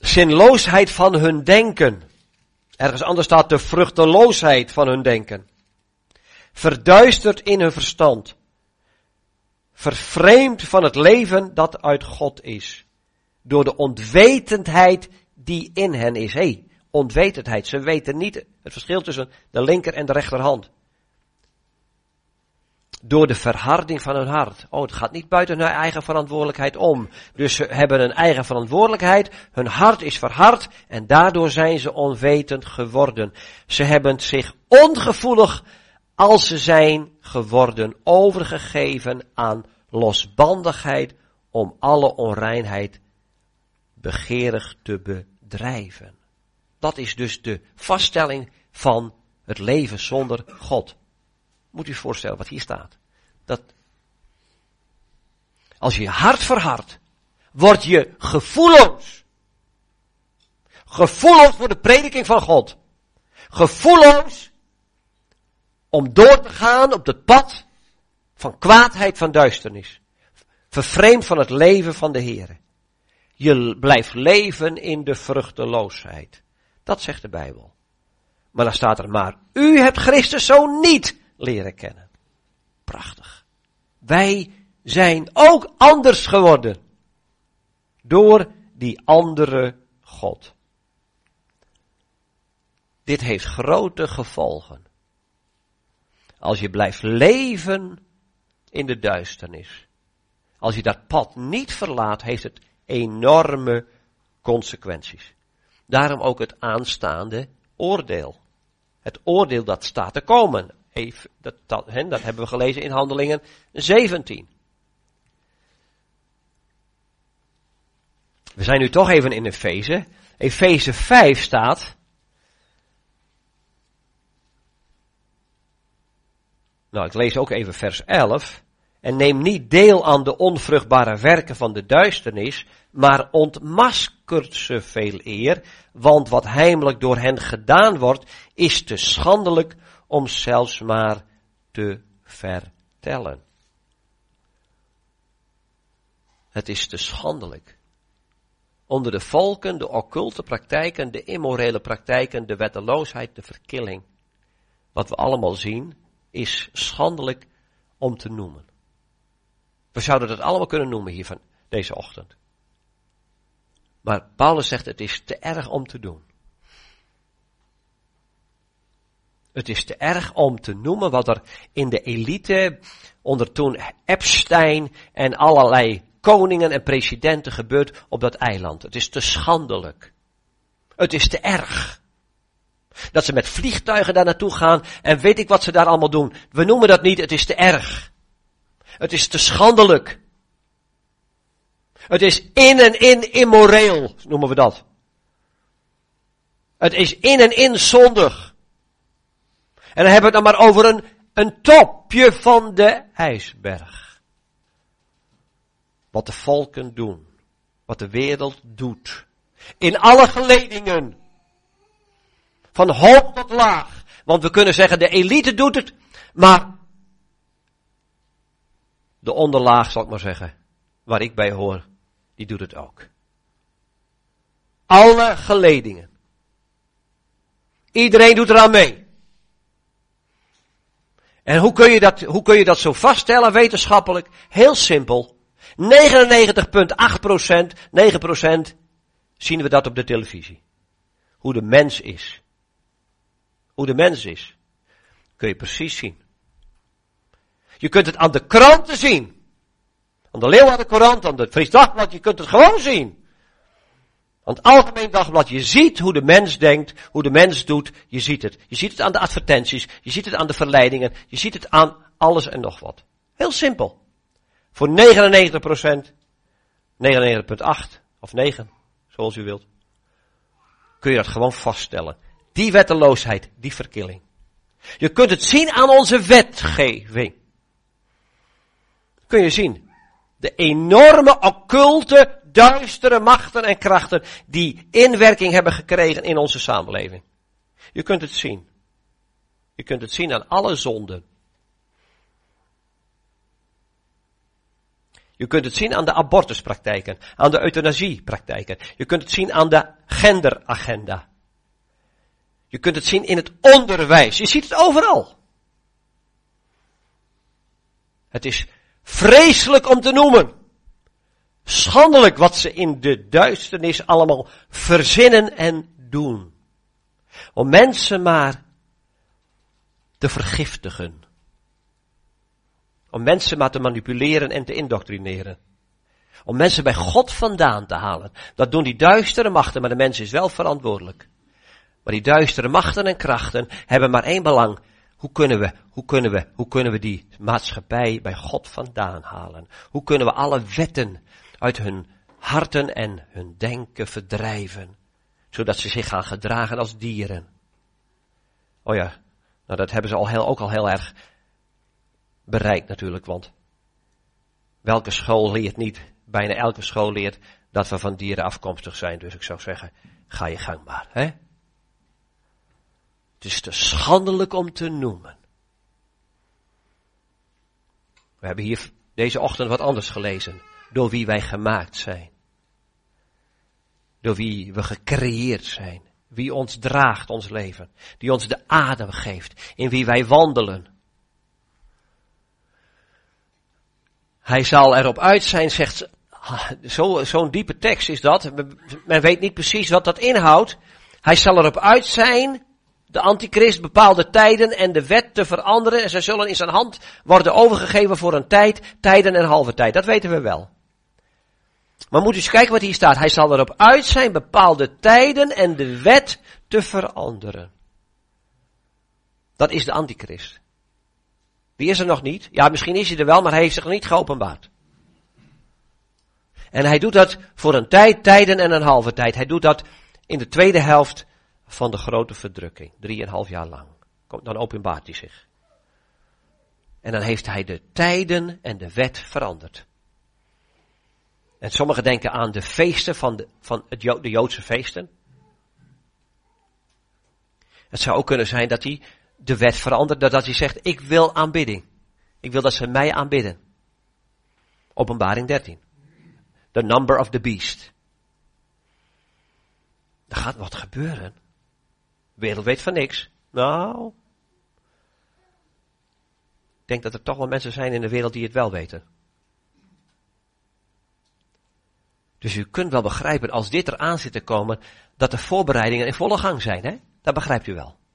zinloosheid van hun denken. Ergens anders staat de vruchteloosheid van hun denken. Verduisterd in hun verstand. Vervreemd van het leven dat uit God is. Door de onwetendheid die in hen is. Onwetendheid. Ze weten niet het verschil tussen de linker en de rechterhand. Door de verharding van hun hart. Het gaat niet buiten hun eigen verantwoordelijkheid om. Dus ze hebben een eigen verantwoordelijkheid. Hun hart is verhard en daardoor zijn ze onwetend geworden. Ze hebben zich ongevoelig als ze zijn geworden overgegeven aan losbandigheid om alle onreinheid begeerig te bedrijven. Dat is dus de vaststelling van het leven zonder God. Moet u je voorstellen wat hier staat. Dat als je je hart verhardt, word je gevoelloos. Gevoelloos voor de prediking van God. Gevoelloos om door te gaan op het pad van kwaadheid, van duisternis. Vervreemd van het leven van de Heer. Je blijft leven in de vruchteloosheid. Dat zegt de Bijbel. Maar dan staat er maar, u hebt Christus zo niet leren kennen. Prachtig. Wij zijn ook anders geworden. Door die andere God. Dit heeft grote gevolgen. Als je blijft leven in de duisternis. Als je dat pad niet verlaat, heeft het enorme consequenties. Daarom ook het aanstaande oordeel. Het oordeel dat staat te komen. Dat hebben we gelezen in Handelingen 17. We zijn nu toch even in Efeze. Efeze 5 staat. Nou, ik lees ook even vers 11. En neem niet deel aan de onvruchtbare werken van de duisternis, maar ontmaskert ze veel eer, want wat heimelijk door hen gedaan wordt, is te schandelijk om zelfs maar te vertellen. Het is te schandelijk. Onder de volken, de occulte praktijken, de immorele praktijken, de wetteloosheid, de verkilling. Wat we allemaal zien, is schandelijk om te noemen. We zouden dat allemaal kunnen noemen hier van deze ochtend. Maar Paulus zegt, het is te erg om te doen. Het is te erg om te noemen wat er in de elite, onder toen Epstein en allerlei koningen en presidenten gebeurt op dat eiland. Het is te schandelijk. Het is te erg. Dat ze met vliegtuigen daar naartoe gaan en weet ik wat ze daar allemaal doen. We noemen dat niet, het is te erg. Het is te schandelijk. Het is in en in immoreel, noemen we dat. Het is in en in zondig. En dan hebben we het dan maar over een topje van de ijsberg. Wat de volken doen. Wat de wereld doet. In alle geledingen. Van hoog tot laag. Want we kunnen zeggen, de elite doet het, maar de onderlaag, zal ik maar zeggen, waar ik bij hoor, die doet het ook. Alle geledingen. Iedereen doet eraan mee. En hoe kun je dat zo vaststellen wetenschappelijk? Heel simpel. 99,8%, 9% zien we dat op de televisie. Hoe de mens is. Hoe de mens is. Kun je precies zien. Je kunt het aan de kranten zien. Aan de Leeuwardencourant, aan het Fries Dagblad, je kunt het gewoon zien. Aan het Algemeen Dagblad, je ziet hoe de mens denkt, hoe de mens doet, je ziet het. Je ziet het aan de advertenties, je ziet het aan de verleidingen, je ziet het aan alles en nog wat. Heel simpel. Voor 99%, 99,8 of 9, zoals u wilt, kun je dat gewoon vaststellen. Die wetteloosheid, die verkilling. Je kunt het zien aan onze wetgeving. Kun je zien. De enorme, occulte, duistere machten en krachten die inwerking hebben gekregen in onze samenleving. Je kunt het zien. Je kunt het zien aan alle zonden. Je kunt het zien aan de abortuspraktijken, aan de euthanasiepraktijken. Je kunt het zien aan de genderagenda. Je kunt het zien in het onderwijs. Je ziet het overal. Het is vreselijk om te noemen. Schandelijk wat ze in de duisternis allemaal verzinnen en doen. Om mensen maar te vergiftigen. Om mensen maar te manipuleren en te indoctrineren. Om mensen bij God vandaan te halen. Dat doen die duistere machten, maar de mens is wel verantwoordelijk. Maar die duistere machten en krachten hebben maar één belang. Hoe kunnen we die maatschappij bij God vandaan halen? Hoe kunnen we alle wetten uit hun harten en hun denken verdrijven? Zodat ze zich gaan gedragen als dieren. Oh ja, nou dat hebben ze ook al heel erg bereikt natuurlijk, want welke school leert niet, bijna elke school leert dat we van dieren afkomstig zijn. Dus ik zou zeggen, ga je gang maar, hè? Het is te schandelijk om te noemen. We hebben hier deze ochtend wat anders gelezen. Door wie wij gemaakt zijn. Door wie we gecreëerd zijn. Wie ons draagt, ons leven. Die ons de adem geeft. In wie wij wandelen. Hij zal erop uit zijn, zegt, zo'n diepe tekst is dat. Men weet niet precies wat dat inhoudt. Hij zal erop uit zijn, de antichrist, bepaalde tijden en de wet te veranderen. En zij zullen in zijn hand worden overgegeven voor een tijd, tijden en halve tijd. Dat weten we wel. Maar moet u eens kijken wat hier staat. Hij zal erop uit zijn bepaalde tijden en de wet te veranderen. Dat is de antichrist. Die is er nog niet. Ja, misschien is hij er wel, maar hij heeft zich nog niet geopenbaard. En hij doet dat voor een tijd, tijden en een halve tijd. Hij doet dat in de tweede helft van de grote verdrukking. 3,5 jaar lang. Dan openbaart hij zich. En dan heeft hij de tijden en de wet veranderd. En sommigen denken aan de feesten de Joodse feesten. Het zou ook kunnen zijn dat hij de wet verandert, dat hij zegt, ik wil aanbidding. Ik wil dat ze mij aanbidden. Openbaring 13. The number of the beast. Er gaat wat gebeuren. De wereld weet van niks. Nou. Ik denk dat er toch wel mensen zijn in de wereld die het wel weten. Dus u kunt wel begrijpen, als dit eraan zit te komen, dat de voorbereidingen in volle gang zijn, hè? Dat begrijpt u wel.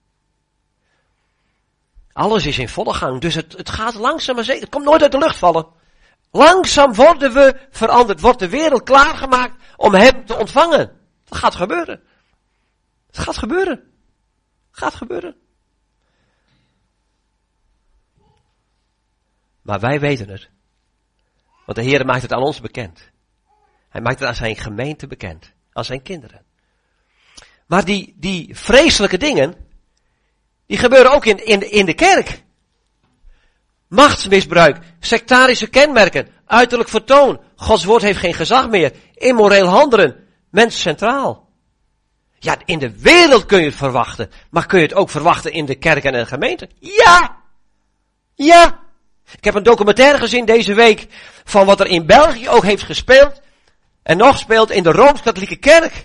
Alles is in volle gang, dus het gaat langzaam maar zeker. Het komt nooit uit de lucht vallen. Langzaam worden we veranderd. Wordt de wereld klaargemaakt om hem te ontvangen. Dat gaat gebeuren. Het gaat gebeuren. Het gaat gebeuren. Maar wij weten het. Want de Heer maakt het aan ons bekend. Hij maakt het aan zijn gemeente bekend. Aan zijn kinderen. Maar die vreselijke dingen, die gebeuren ook in de kerk. Machtsmisbruik, sectarische kenmerken, uiterlijk vertoon. Gods woord heeft geen gezag meer. Immoreel handelen, mens centraal. Ja, in de wereld kun je het verwachten. Maar kun je het ook verwachten in de kerken en de gemeenten? Ja! Ja! Ik heb een documentaire gezien deze week van wat er in België ook heeft gespeeld. En nog speelt in de Rooms-Katholieke Kerk.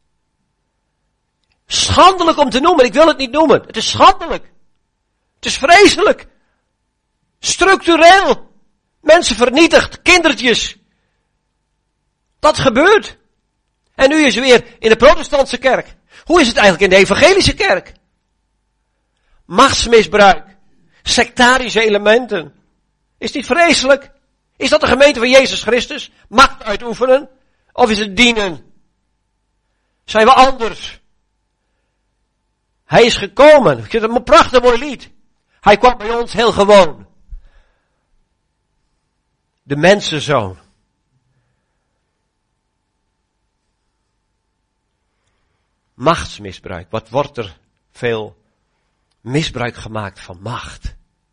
Schandelijk om te noemen, ik wil het niet noemen. Het is schandelijk. Het is vreselijk. Structureel. Mensen vernietigd, kindertjes. Dat gebeurt. En nu is er weer in de protestantse kerk. Hoe is het eigenlijk in de evangelische kerk? Machtsmisbruik. Sectarische elementen. Is dit vreselijk? Is dat de gemeente van Jezus Christus? Macht uitoefenen? Of is het dienen? Zijn we anders? Hij is gekomen. Ik vind het een prachtig mooi lied. Hij kwam bij ons heel gewoon. De mensenzoon. Machtsmisbruik. Wat wordt er veel misbruik gemaakt van macht?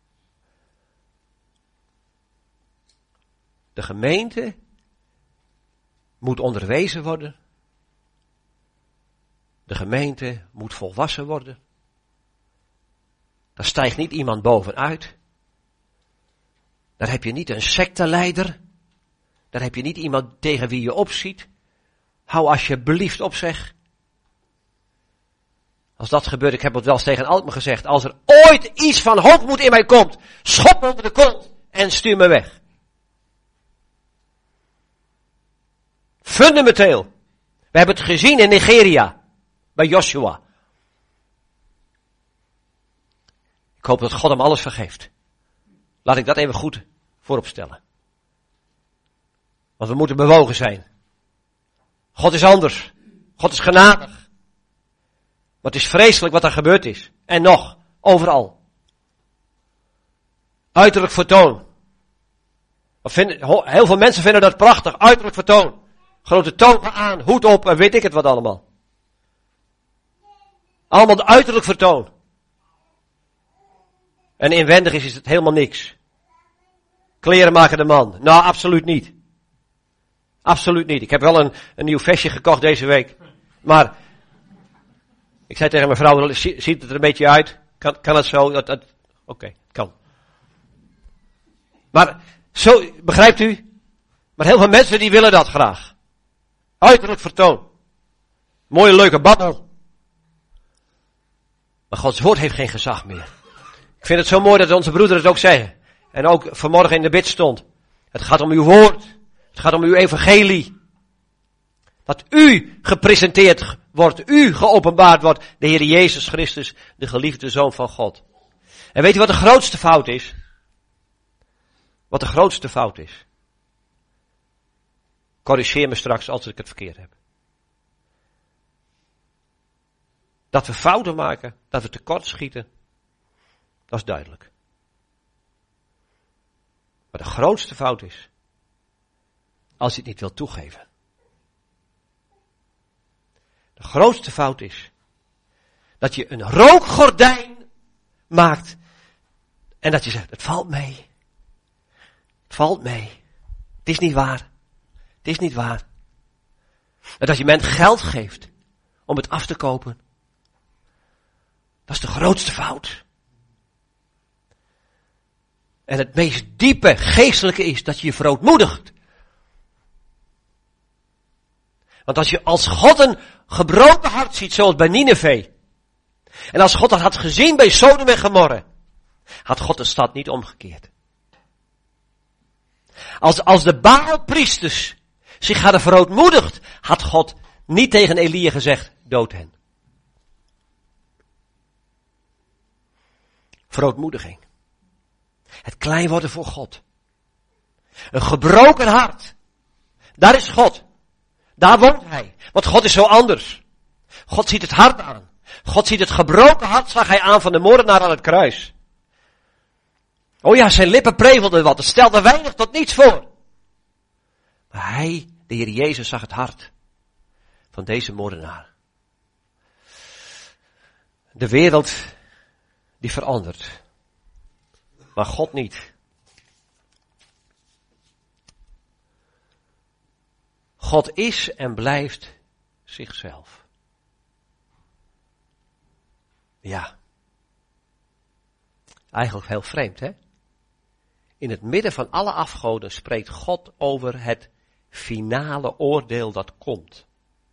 De gemeente moet onderwezen worden. De gemeente moet volwassen worden. Daar stijgt niet iemand bovenuit. Daar heb je niet een secteleider. Dan heb je niet iemand tegen wie je opziet. Hou alsjeblieft op, zeg. Als dat gebeurt, ik heb het wel eens tegen Altman gezegd. Als er ooit iets van hoogmoed in mij komt, schop me onder de kont en stuur me weg. Fundamenteel. We hebben het gezien in Nigeria. Bij Joshua. Ik hoop dat God hem alles vergeeft. Laat ik dat even goed voorop stellen. Want we moeten bewogen zijn. God is anders. God is genadig. Maar het is vreselijk wat er gebeurd is. En nog, overal. Uiterlijk vertoon. Heel veel mensen vinden dat prachtig. Uiterlijk vertoon. Grote togen aan, hoed op en weet ik het wat allemaal. Allemaal de uiterlijk vertoon. En inwendig is het helemaal niks. Kleren maken de man. Nou, absoluut niet. Absoluut niet. Ik heb wel een nieuw vestje gekocht deze week. Maar ik zei tegen mijn vrouw, ziet het er een beetje uit? Kan het zo? Oké, kan. Maar zo, begrijpt u? Maar heel veel mensen die willen dat graag. Uiterlijk vertoon. Mooie leuke babbel. Maar Gods woord heeft geen gezag meer. Ik vind het zo mooi dat onze broederen het ook zeggen. En ook vanmorgen in de bid stond. Het gaat om uw woord. Het gaat om uw evangelie. Dat u gepresenteerd wordt. U geopenbaard wordt. De Heer Jezus Christus. De geliefde Zoon van God. En weet u wat de grootste fout is? Wat de grootste fout is? Corrigeer me straks als ik het verkeerd heb. Dat we fouten maken. Dat we tekort schieten. Dat is duidelijk. Maar de grootste fout is. Als je het niet wilt toegeven. De grootste fout is. Dat je een rookgordijn maakt. En dat je zegt, het valt mee. Het valt mee. Het is niet waar. Het is niet waar. En dat je men geld geeft. Om het af te kopen. Dat is de grootste fout. En het meest diepe geestelijke is dat je je verootmoedigt. Want als God een gebroken hart ziet, zoals bij Nineve. En als God dat had gezien bij Sodom en Gomorra. Had God de stad niet omgekeerd. Als de Baalpriesters zich hadden verootmoedigd, had God niet tegen Elia gezegd, dood hen. Verootmoediging. Het klein worden voor God. Een gebroken hart. Daar is God. Daar woont Hij. Want God is zo anders. God ziet het hart aan. God ziet het gebroken hart, zag Hij aan van de moordenaar aan het kruis. Oh ja, zijn lippen prevelden wat. Het stelde weinig tot niets voor. Maar Hij, de Heer Jezus, zag het hart van deze moordenaar. De wereld die verandert. Maar God niet. God is en blijft zichzelf. Ja. Eigenlijk heel vreemd, hè? In het midden van alle afgoden spreekt God over het finale oordeel dat komt.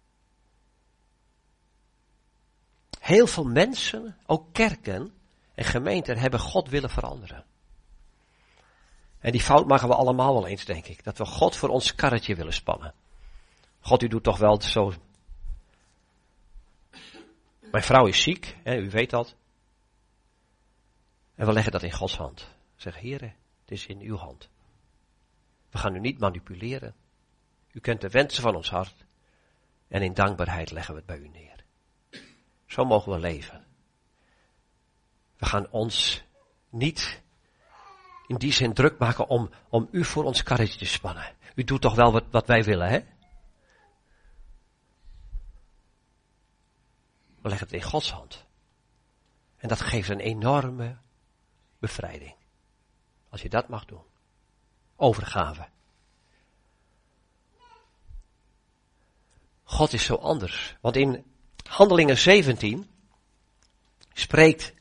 Heel veel mensen, ook kerken en gemeenten, hebben God willen veranderen. En die fout maken we allemaal wel eens, denk ik. Dat we God voor ons karretje willen spannen. God, u doet toch wel zo. Mijn vrouw is ziek, hè, u weet dat. En we leggen dat in Gods hand. Zeg, Heere, het is in uw hand. We gaan u niet manipuleren. U kent de wensen van ons hart. En in dankbaarheid leggen we het bij u neer. Zo mogen we leven. We gaan ons niet in die zin druk maken om u voor ons karretje te spannen. U doet toch wel wat wij willen, hè? We leggen het in Gods hand. En dat geeft een enorme bevrijding. Als je dat mag doen. Overgave. God is zo anders. Want in Handelingen 17 spreekt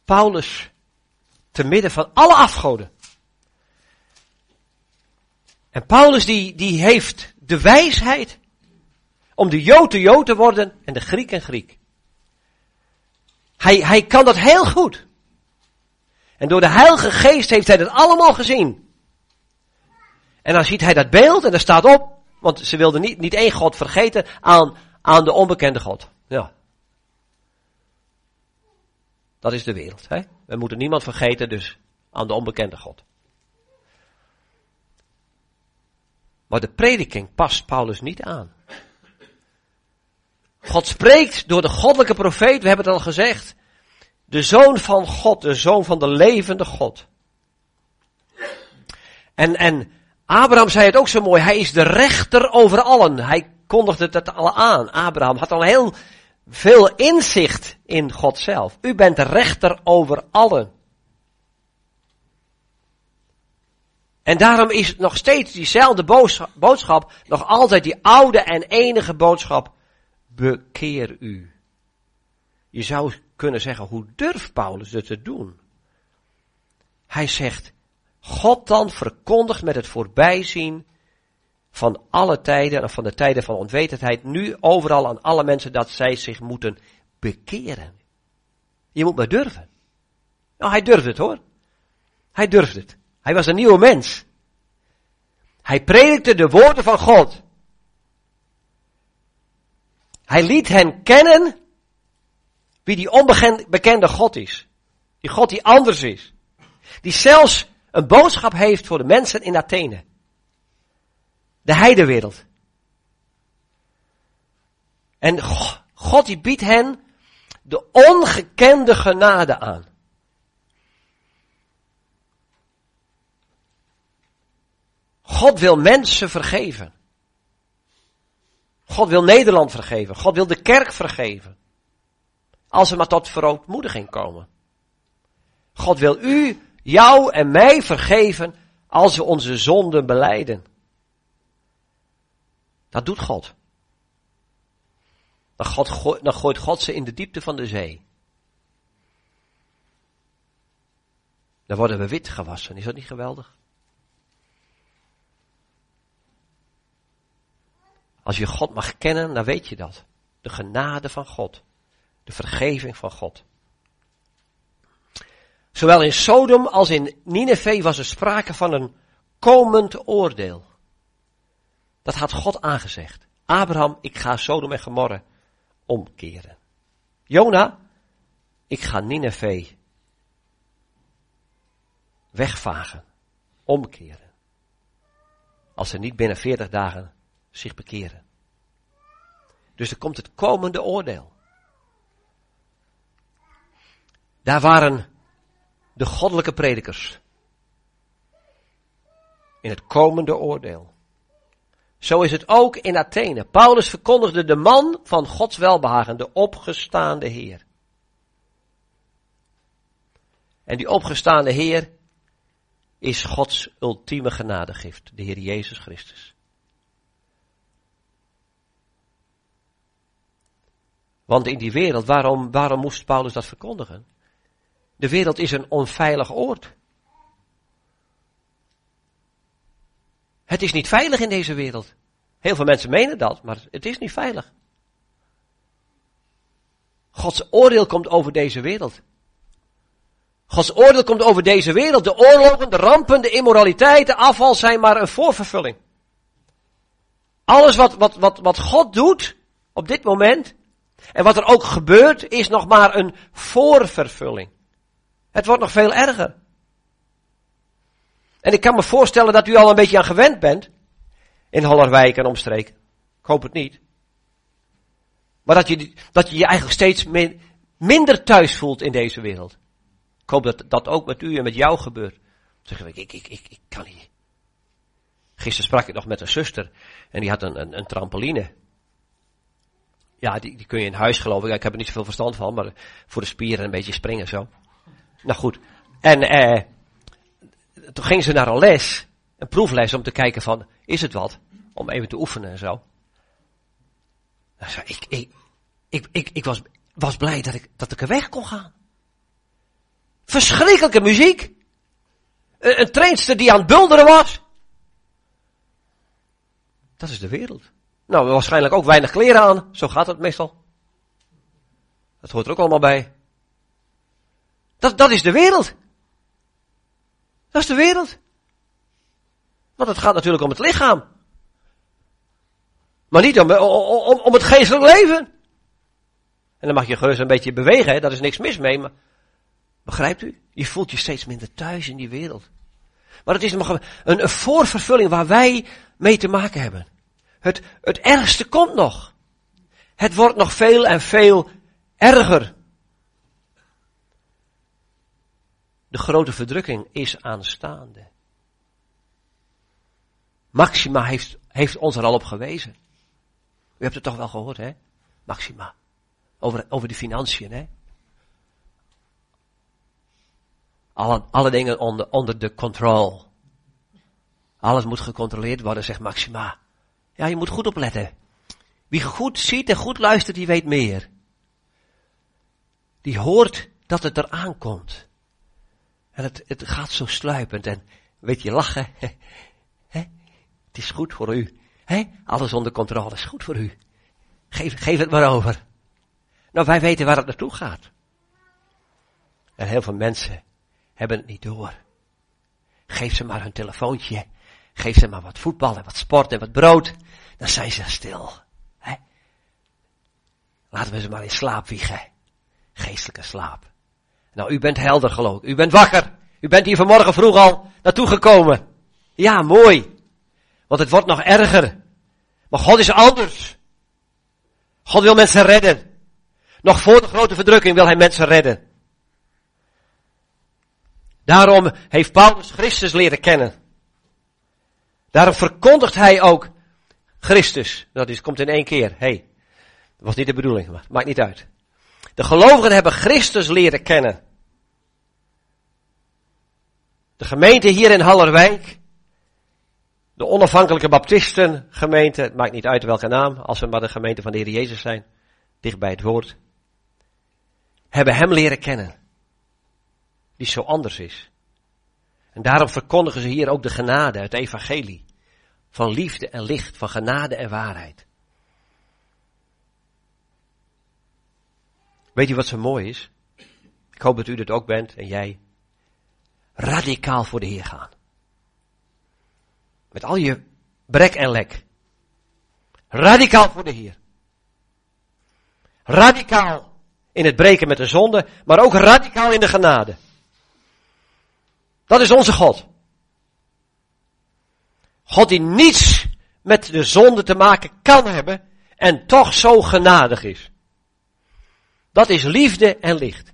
Paulus te midden van alle afgoden. En Paulus die heeft de wijsheid om de Jood te worden en de Griek een Griek. Hij kan dat heel goed. En door de Heilige Geest heeft hij dat allemaal gezien. En dan ziet hij dat beeld en er staat op, want ze wilden niet één God vergeten aan de onbekende God. Ja. Dat is de wereld. Hè? We moeten niemand vergeten dus aan de onbekende God. Maar de prediking past Paulus niet aan. God spreekt door de goddelijke profeet, we hebben het al gezegd. De Zoon van God, de Zoon van de levende God. En Abraham zei het ook zo mooi, hij is de rechter over allen. Hij kondigde het al aan. Abraham had al heel veel inzicht in God zelf. U bent de rechter over allen. En daarom is het nog steeds diezelfde boodschap, nog altijd die oude en enige boodschap. Bekeer u. Je zou kunnen zeggen, hoe durft Paulus dit te doen? Hij zegt, God dan verkondigt met het voorbijzien van alle tijden, of van de tijden van onwetendheid, nu overal aan alle mensen dat zij zich moeten bekeren. Je moet maar durven. Nou, hij durfde het hoor. Hij durfde het. Hij was een nieuwe mens. Hij predikte de woorden van God. Hij liet hen kennen wie die onbekende God is. Die God die anders is. Die zelfs een boodschap heeft voor de mensen in Athene. De heidenwereld. En God die biedt hen de ongekende genade aan. God wil mensen vergeven. God wil Nederland vergeven. God wil de kerk vergeven. Als we maar tot verootmoediging komen. God wil u, jou en mij vergeven als we onze zonden belijden. Dat doet God. Dan gooit God ze in de diepte van de zee. Dan worden we wit gewassen. Is dat niet geweldig? Als je God mag kennen, dan weet je dat. De genade van God. De vergeving van God. Zowel in Sodom als in Nineve was er sprake van een komend oordeel. Dat had God aangezegd. Abraham, ik ga Sodom en Gomorra omkeren. Jona, ik ga Nineve wegvagen, omkeren. Als ze niet binnen 40 dagen zich bekeren. Dus er komt het komende oordeel. Daar waren de goddelijke predikers. In het komende oordeel. Zo is het ook in Athene. Paulus verkondigde de man van Gods welbehagen, de opgestaande Heer. En die opgestaande Heer is Gods ultieme genadegift, de Heer Jezus Christus. Want in die wereld, waarom moest Paulus dat verkondigen? De wereld is een onveilig oord. Het is niet veilig in deze wereld. Heel veel mensen menen dat, maar het is niet veilig. Gods oordeel komt over deze wereld. Gods oordeel komt over deze wereld. De oorlogen, de rampen, de immoraliteit, de afval zijn maar een voorvervulling. Alles wat God doet op dit moment en wat er ook gebeurt is nog maar een voorvervulling. Het wordt nog veel erger. En ik kan me voorstellen dat u al een beetje aan gewend bent. In Hollerwijk en omstreken. Ik hoop het niet. Maar dat je eigenlijk steeds minder thuis voelt in deze wereld. Ik hoop dat dat ook met u en met jou gebeurt. Zeg ik kan niet. Gisteren sprak ik nog met een zuster. En die had een trampoline. Ja, die kun je in huis geloof ik. Ik heb er niet zoveel verstand van. Maar voor de spieren een beetje springen zo. Nou goed. En toen ging ze naar een les. Een proefles om te kijken van, is het wat? Om even te oefenen en zo. Nou, ik was blij dat ik er weg kon gaan. Verschrikkelijke muziek. Een trainster die aan het bulderen was. Dat is de wereld. Nou, waarschijnlijk ook weinig kleren aan. Zo gaat het meestal. Dat hoort er ook allemaal bij. Dat is de wereld. Dat is de wereld. Want het gaat natuurlijk om het lichaam. Maar niet om het geestelijk leven. En dan mag je gerust een beetje bewegen, hè? Daar is niks mis mee. Maar begrijpt u? Je voelt je steeds minder thuis in die wereld. Maar het is nog een voorvervulling waar wij mee te maken hebben. Het ergste komt nog. Het wordt nog veel en veel erger. De grote verdrukking is aanstaande. Maxima heeft ons er al op gewezen. U hebt het toch wel gehoord, hè? Maxima. Over de financiën, hè? Alle dingen onder de control. Alles moet gecontroleerd worden, zegt Maxima. Ja, je moet goed opletten. Wie goed ziet en goed luistert, die weet meer. Die hoort dat het eraan komt. En het gaat zo sluipend en weet je lachen. Het is goed voor u. Alles onder controle is goed voor u. Geef het maar over. Nou, wij weten waar het naartoe gaat. En heel veel mensen hebben het niet door. Geef ze maar hun telefoontje. Geef ze maar wat voetbal en wat sport en wat brood. Dan zijn ze stil. Laten we ze maar in slaap wiegen. Geestelijke slaap. Nou, u bent helder geloof ik. U bent wakker. U bent hier vanmorgen vroeg al naartoe gekomen. Ja, mooi. Want het wordt nog erger. Maar God is anders. God wil mensen redden. Nog voor de grote verdrukking wil hij mensen redden. Daarom heeft Paulus Christus leren kennen. Daarom verkondigt hij ook Christus. Dat komt in één keer. Dat was niet de bedoeling, maar maakt niet uit. De gelovigen hebben Christus leren kennen. De gemeente hier in Hallerwijk, de onafhankelijke baptistengemeente, het maakt niet uit welke naam, als we maar de gemeente van de Heer Jezus zijn, dicht bij het woord, hebben hem leren kennen. Die zo anders is. En daarom verkondigen ze hier ook de genade, het evangelie. Van liefde en licht, van genade en waarheid. Weet u wat zo mooi is? Ik hoop dat u dat ook bent en jij. Radicaal voor de Heer gaan. Met al je brek en lek. Radicaal voor de Heer. Radicaal in het breken met de zonde, maar ook radicaal in de genade. Dat is onze God. God die niets met de zonde te maken kan hebben en toch zo genadig is. Dat is liefde en licht.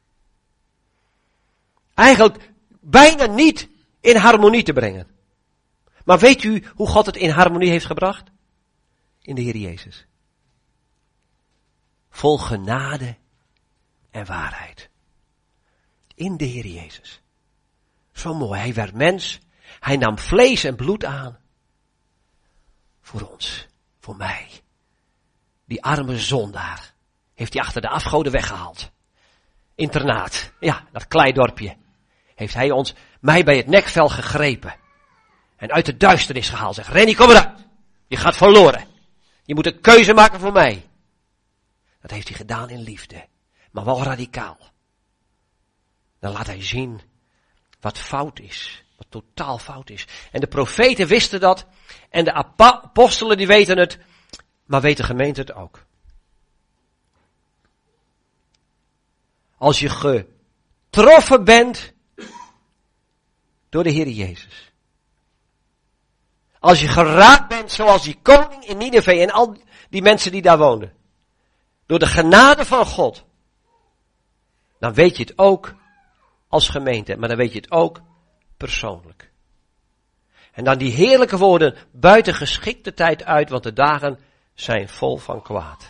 Eigenlijk bijna niet in harmonie te brengen. Maar weet u hoe God het in harmonie heeft gebracht? In de Heer Jezus. Vol genade en waarheid. In de Heer Jezus. Zo mooi, hij werd mens. Hij nam vlees en bloed aan. Voor ons, voor mij. Die arme zondaar heeft hij achter de afgoden weggehaald. Internaat, ja, dat kleidorpje. Heeft hij mij bij het nekvel gegrepen. En uit de duisternis gehaald. Zegt, Rennie, kom eruit. Je gaat verloren. Je moet een keuze maken voor mij. Dat heeft hij gedaan in liefde. Maar wel radicaal. Dan laat hij zien wat fout is. Wat totaal fout is. En de profeten wisten dat. En de apostelen die weten het. Maar weet de gemeente het ook. Als je getroffen bent door de Heer Jezus. Als je geraakt bent zoals die koning in Nineve en al die mensen die daar woonden. Door de genade van God. Dan weet je het ook als gemeente. Maar dan weet je het ook persoonlijk. En dan die heerlijke woorden. Buiten geschikte tijd uit. Want de dagen zijn vol van kwaad.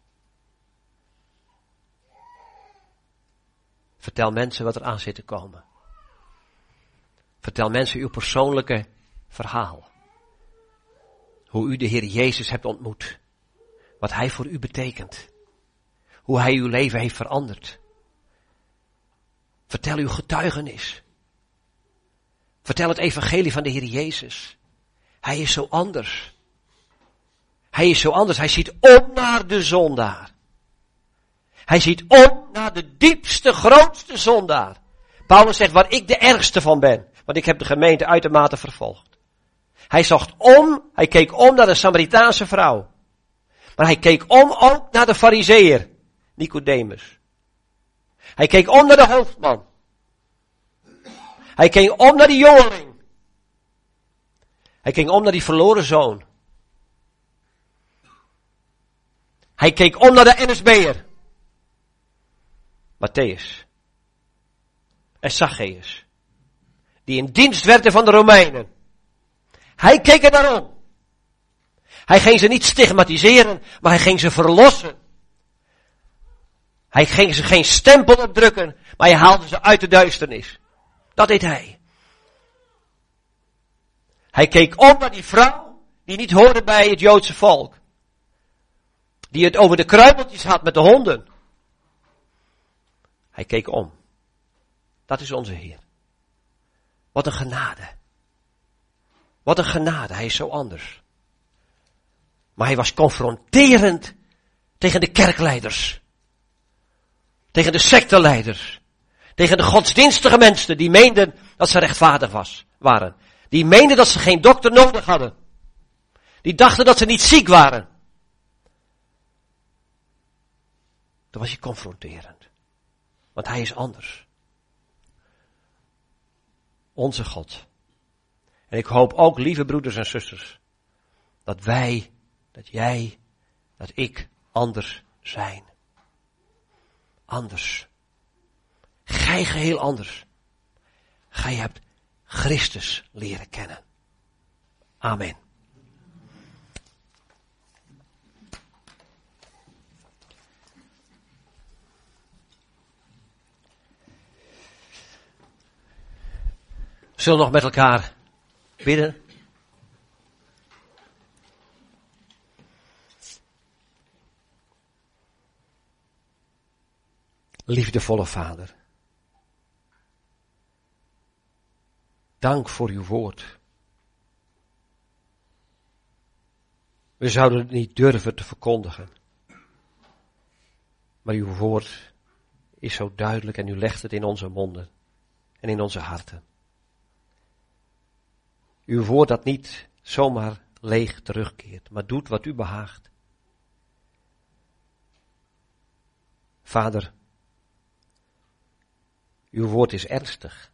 Vertel mensen wat er aan zit te komen. Vertel mensen uw persoonlijke verhaal. Hoe u de Heer Jezus hebt ontmoet. Wat Hij voor u betekent. Hoe Hij uw leven heeft veranderd. Vertel uw getuigenis. Vertel het evangelie van de Heer Jezus. Hij is zo anders. Hij is zo anders. Hij ziet om naar de zondaar. Hij ziet om naar de diepste, grootste zondaar. Paulus zegt waar ik de ergste van ben. Want ik heb de gemeente uitermate vervolgd. Hij keek om naar de Samaritaanse vrouw. Maar hij keek om ook naar de Farizeeër, Nicodemus. Hij keek om naar de hoofdman. Hij keek om naar die jongeling. Hij keek om naar die verloren zoon. Hij keek om naar de NSB'er. Matthäus. En Zacchaeus. Die in dienst werden van de Romeinen. Hij keek er naar om. Hij ging ze niet stigmatiseren, maar hij ging ze verlossen. Hij ging ze geen stempel opdrukken, maar hij haalde ze uit de duisternis. Dat deed hij. Hij keek om naar die vrouw, die niet hoorde bij het Joodse volk. Die het over de kruimeltjes had met de honden. Hij keek om. Dat is onze Heer. Wat een genade. Wat een genade, hij is zo anders. Maar hij was confronterend tegen de kerkleiders. Tegen de secteleiders. Tegen de godsdienstige mensen die meenden dat ze rechtvaardig waren. Die meenden dat ze geen dokter nodig hadden. Die dachten dat ze niet ziek waren. Dan was hij confronterend. Want hij is anders. Onze God. En ik hoop ook, lieve broeders en zusters, dat wij, dat jij, dat ik anders zijn. Anders. Gij geheel anders. Gij hebt Christus leren kennen. Amen. Zullen we nog met elkaar bidden? Liefdevolle Vader. Dank voor uw woord. We zouden het niet durven te verkondigen. Maar uw woord is zo duidelijk en u legt het in onze monden en in onze harten. Uw woord dat niet zomaar leeg terugkeert, maar doet wat u behaagt. Vader, uw woord is ernstig.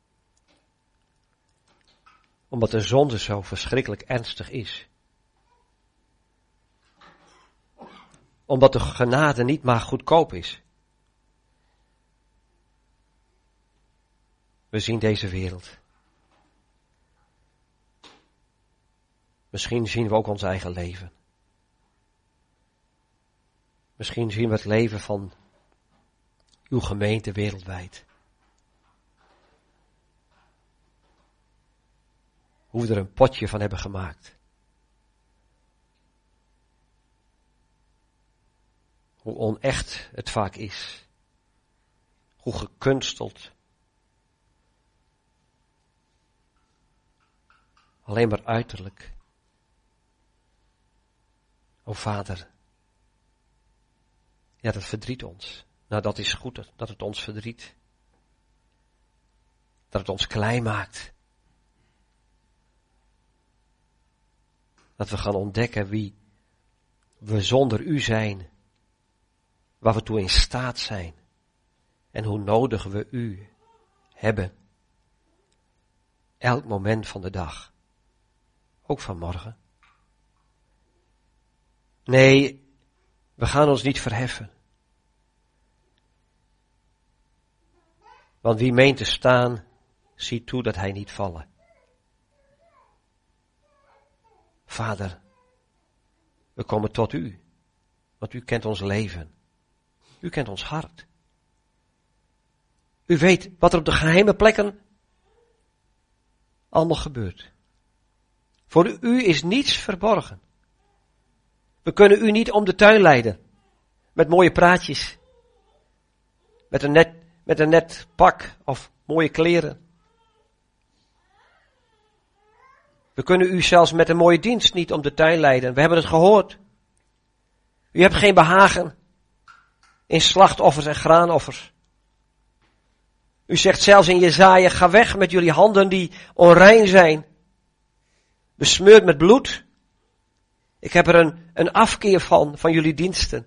Omdat de zonde zo verschrikkelijk ernstig is. Omdat de genade niet maar goedkoop is. We zien deze wereld. Misschien zien we ook ons eigen leven. Misschien zien we het leven van uw gemeente wereldwijd. Hoe we er een potje van hebben gemaakt. Hoe onecht het vaak is. Hoe gekunsteld. Alleen maar uiterlijk. O Vader. Ja, dat verdriet ons. Nou, dat is goed dat het ons verdriet. Dat het ons klein maakt. Dat we gaan ontdekken wie we zonder u zijn. Waar we toe in staat zijn. En hoe nodig we u hebben. Elk moment van de dag. Ook vanmorgen. Nee, we gaan ons niet verheffen. Want wie meent te staan, ziet toe dat hij niet vallen. Vader, we komen tot u, want u kent ons leven. U kent ons hart. U weet wat er op de geheime plekken allemaal gebeurt. Voor u is niets verborgen. We kunnen u niet om de tuin leiden. Met mooie praatjes. Met een net pak of mooie kleren. We kunnen u zelfs met een mooie dienst niet om de tuin leiden. We hebben het gehoord. U hebt geen behagen in slachtoffers en graanoffers. U zegt zelfs in Jesaja, ga weg met jullie handen die onrein zijn. Besmeurd met bloed. Ik heb er een afkeer van jullie diensten.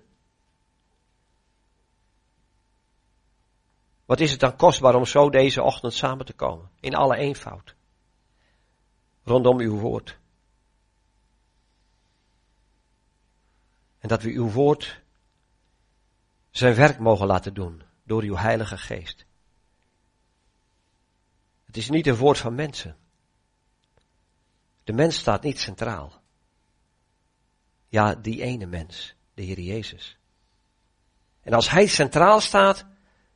Wat is het dan kostbaar om zo deze ochtend samen te komen. In alle eenvoud. Rondom uw woord. En dat we uw woord zijn werk mogen laten doen. Door uw Heilige Geest. Het is niet een woord van mensen. De mens staat niet centraal. Ja, die ene mens, de Heer Jezus. En als Hij centraal staat,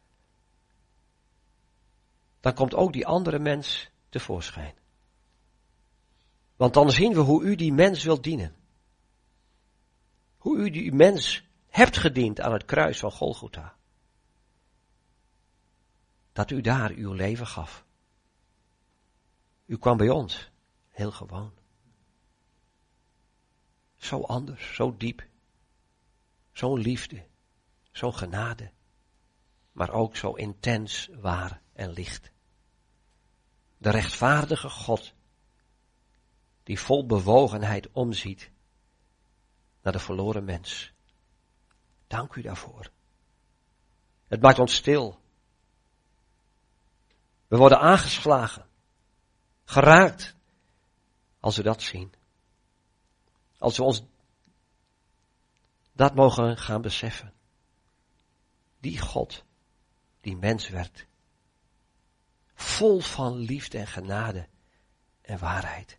dan komt ook die andere mens tevoorschijn. Want dan zien we hoe u die mens wilt dienen. Hoe u die mens hebt gediend aan het kruis van Golgotha. Dat u daar uw leven gaf. U kwam bij ons, heel gewoon. Zo anders, zo diep. Zo'n liefde, zo'n genade. Maar ook zo intens, waar en licht. De rechtvaardige God, die vol bewogenheid omziet naar de verloren mens. Dank u daarvoor. Het maakt ons stil. We worden aangeslagen, geraakt, als we dat zien. Als we ons dat mogen gaan beseffen. Die God, die mens werd. Vol van liefde en genade en waarheid.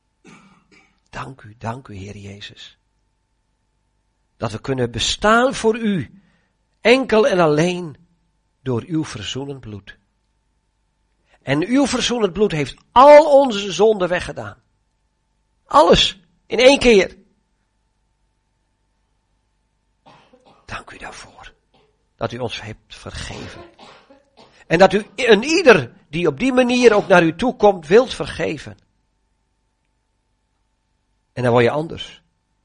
Dank u, Heer Jezus. Dat we kunnen bestaan voor u, enkel en alleen door uw verzoenend bloed. En uw verzoenend bloed heeft al onze zonden weggedaan. Alles, in één keer. Dank u daarvoor, dat u ons hebt vergeven. En dat u een ieder die op die manier ook naar u toe komt, wilt vergeven. En dan word je anders.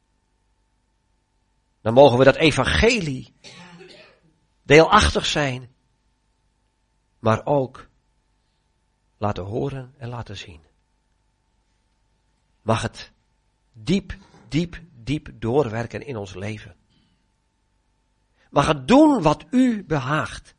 Dan mogen we dat evangelie deelachtig zijn, maar ook laten horen en laten zien. Mag het diep, diep, diep doorwerken in ons leven. Mag het doen wat u behaagt.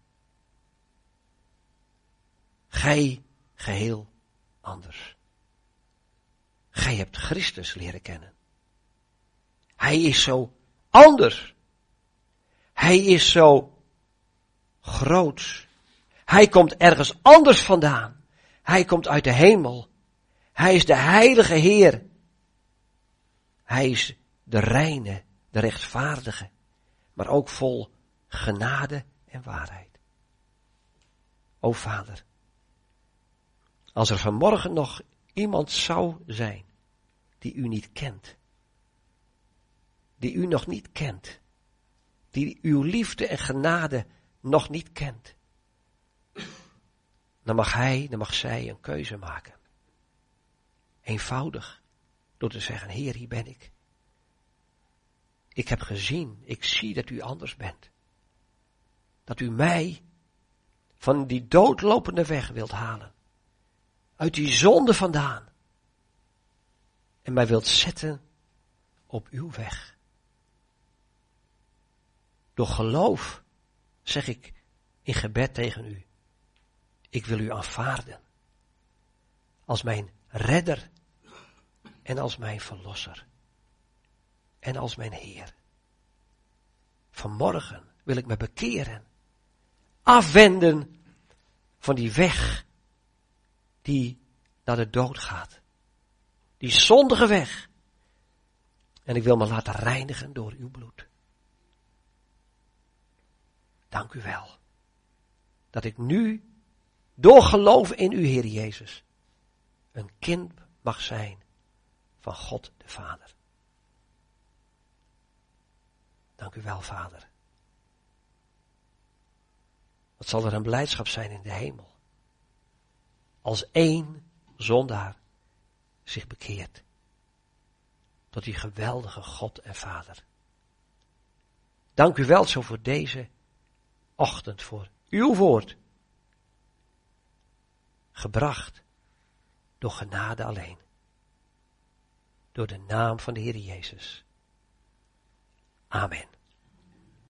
Gij geheel anders. Gij hebt Christus leren kennen. Hij is zo anders. Hij is zo groots. Hij komt ergens anders vandaan. Hij komt uit de hemel. Hij is de heilige Heer. Hij is de reine, de rechtvaardige, maar ook vol genade en waarheid. O Vader, als er vanmorgen nog iemand zou zijn die u niet kent, die u nog niet kent, die uw liefde en genade nog niet kent, dan mag hij, dan mag zij een keuze maken. Eenvoudig, door te zeggen, Heer, hier ben ik. Ik heb gezien, ik zie dat u anders bent. Dat u mij van die doodlopende weg wilt halen. Uit die zonde vandaan. En mij wilt zetten op uw weg. Door geloof zeg ik in gebed tegen u. Ik wil u aanvaarden. Als mijn redder en als mijn verlosser. En als mijn Heer. Vanmorgen wil ik me bekeren. Afwenden van die weg die naar de dood gaat. Die zondige weg. En ik wil me laten reinigen door uw bloed. Dank u wel. Dat ik nu, door geloof in u, Heer Jezus, een kind mag zijn van God de Vader. Dank u wel, Vader. Wat zal er een blijdschap zijn in de hemel. Als één zondaar zich bekeert. Tot die geweldige God en Vader. Dank u wel zo voor deze ochtend, voor uw woord. Gebracht door genade alleen. Door de naam van de Heer Jezus. Amen.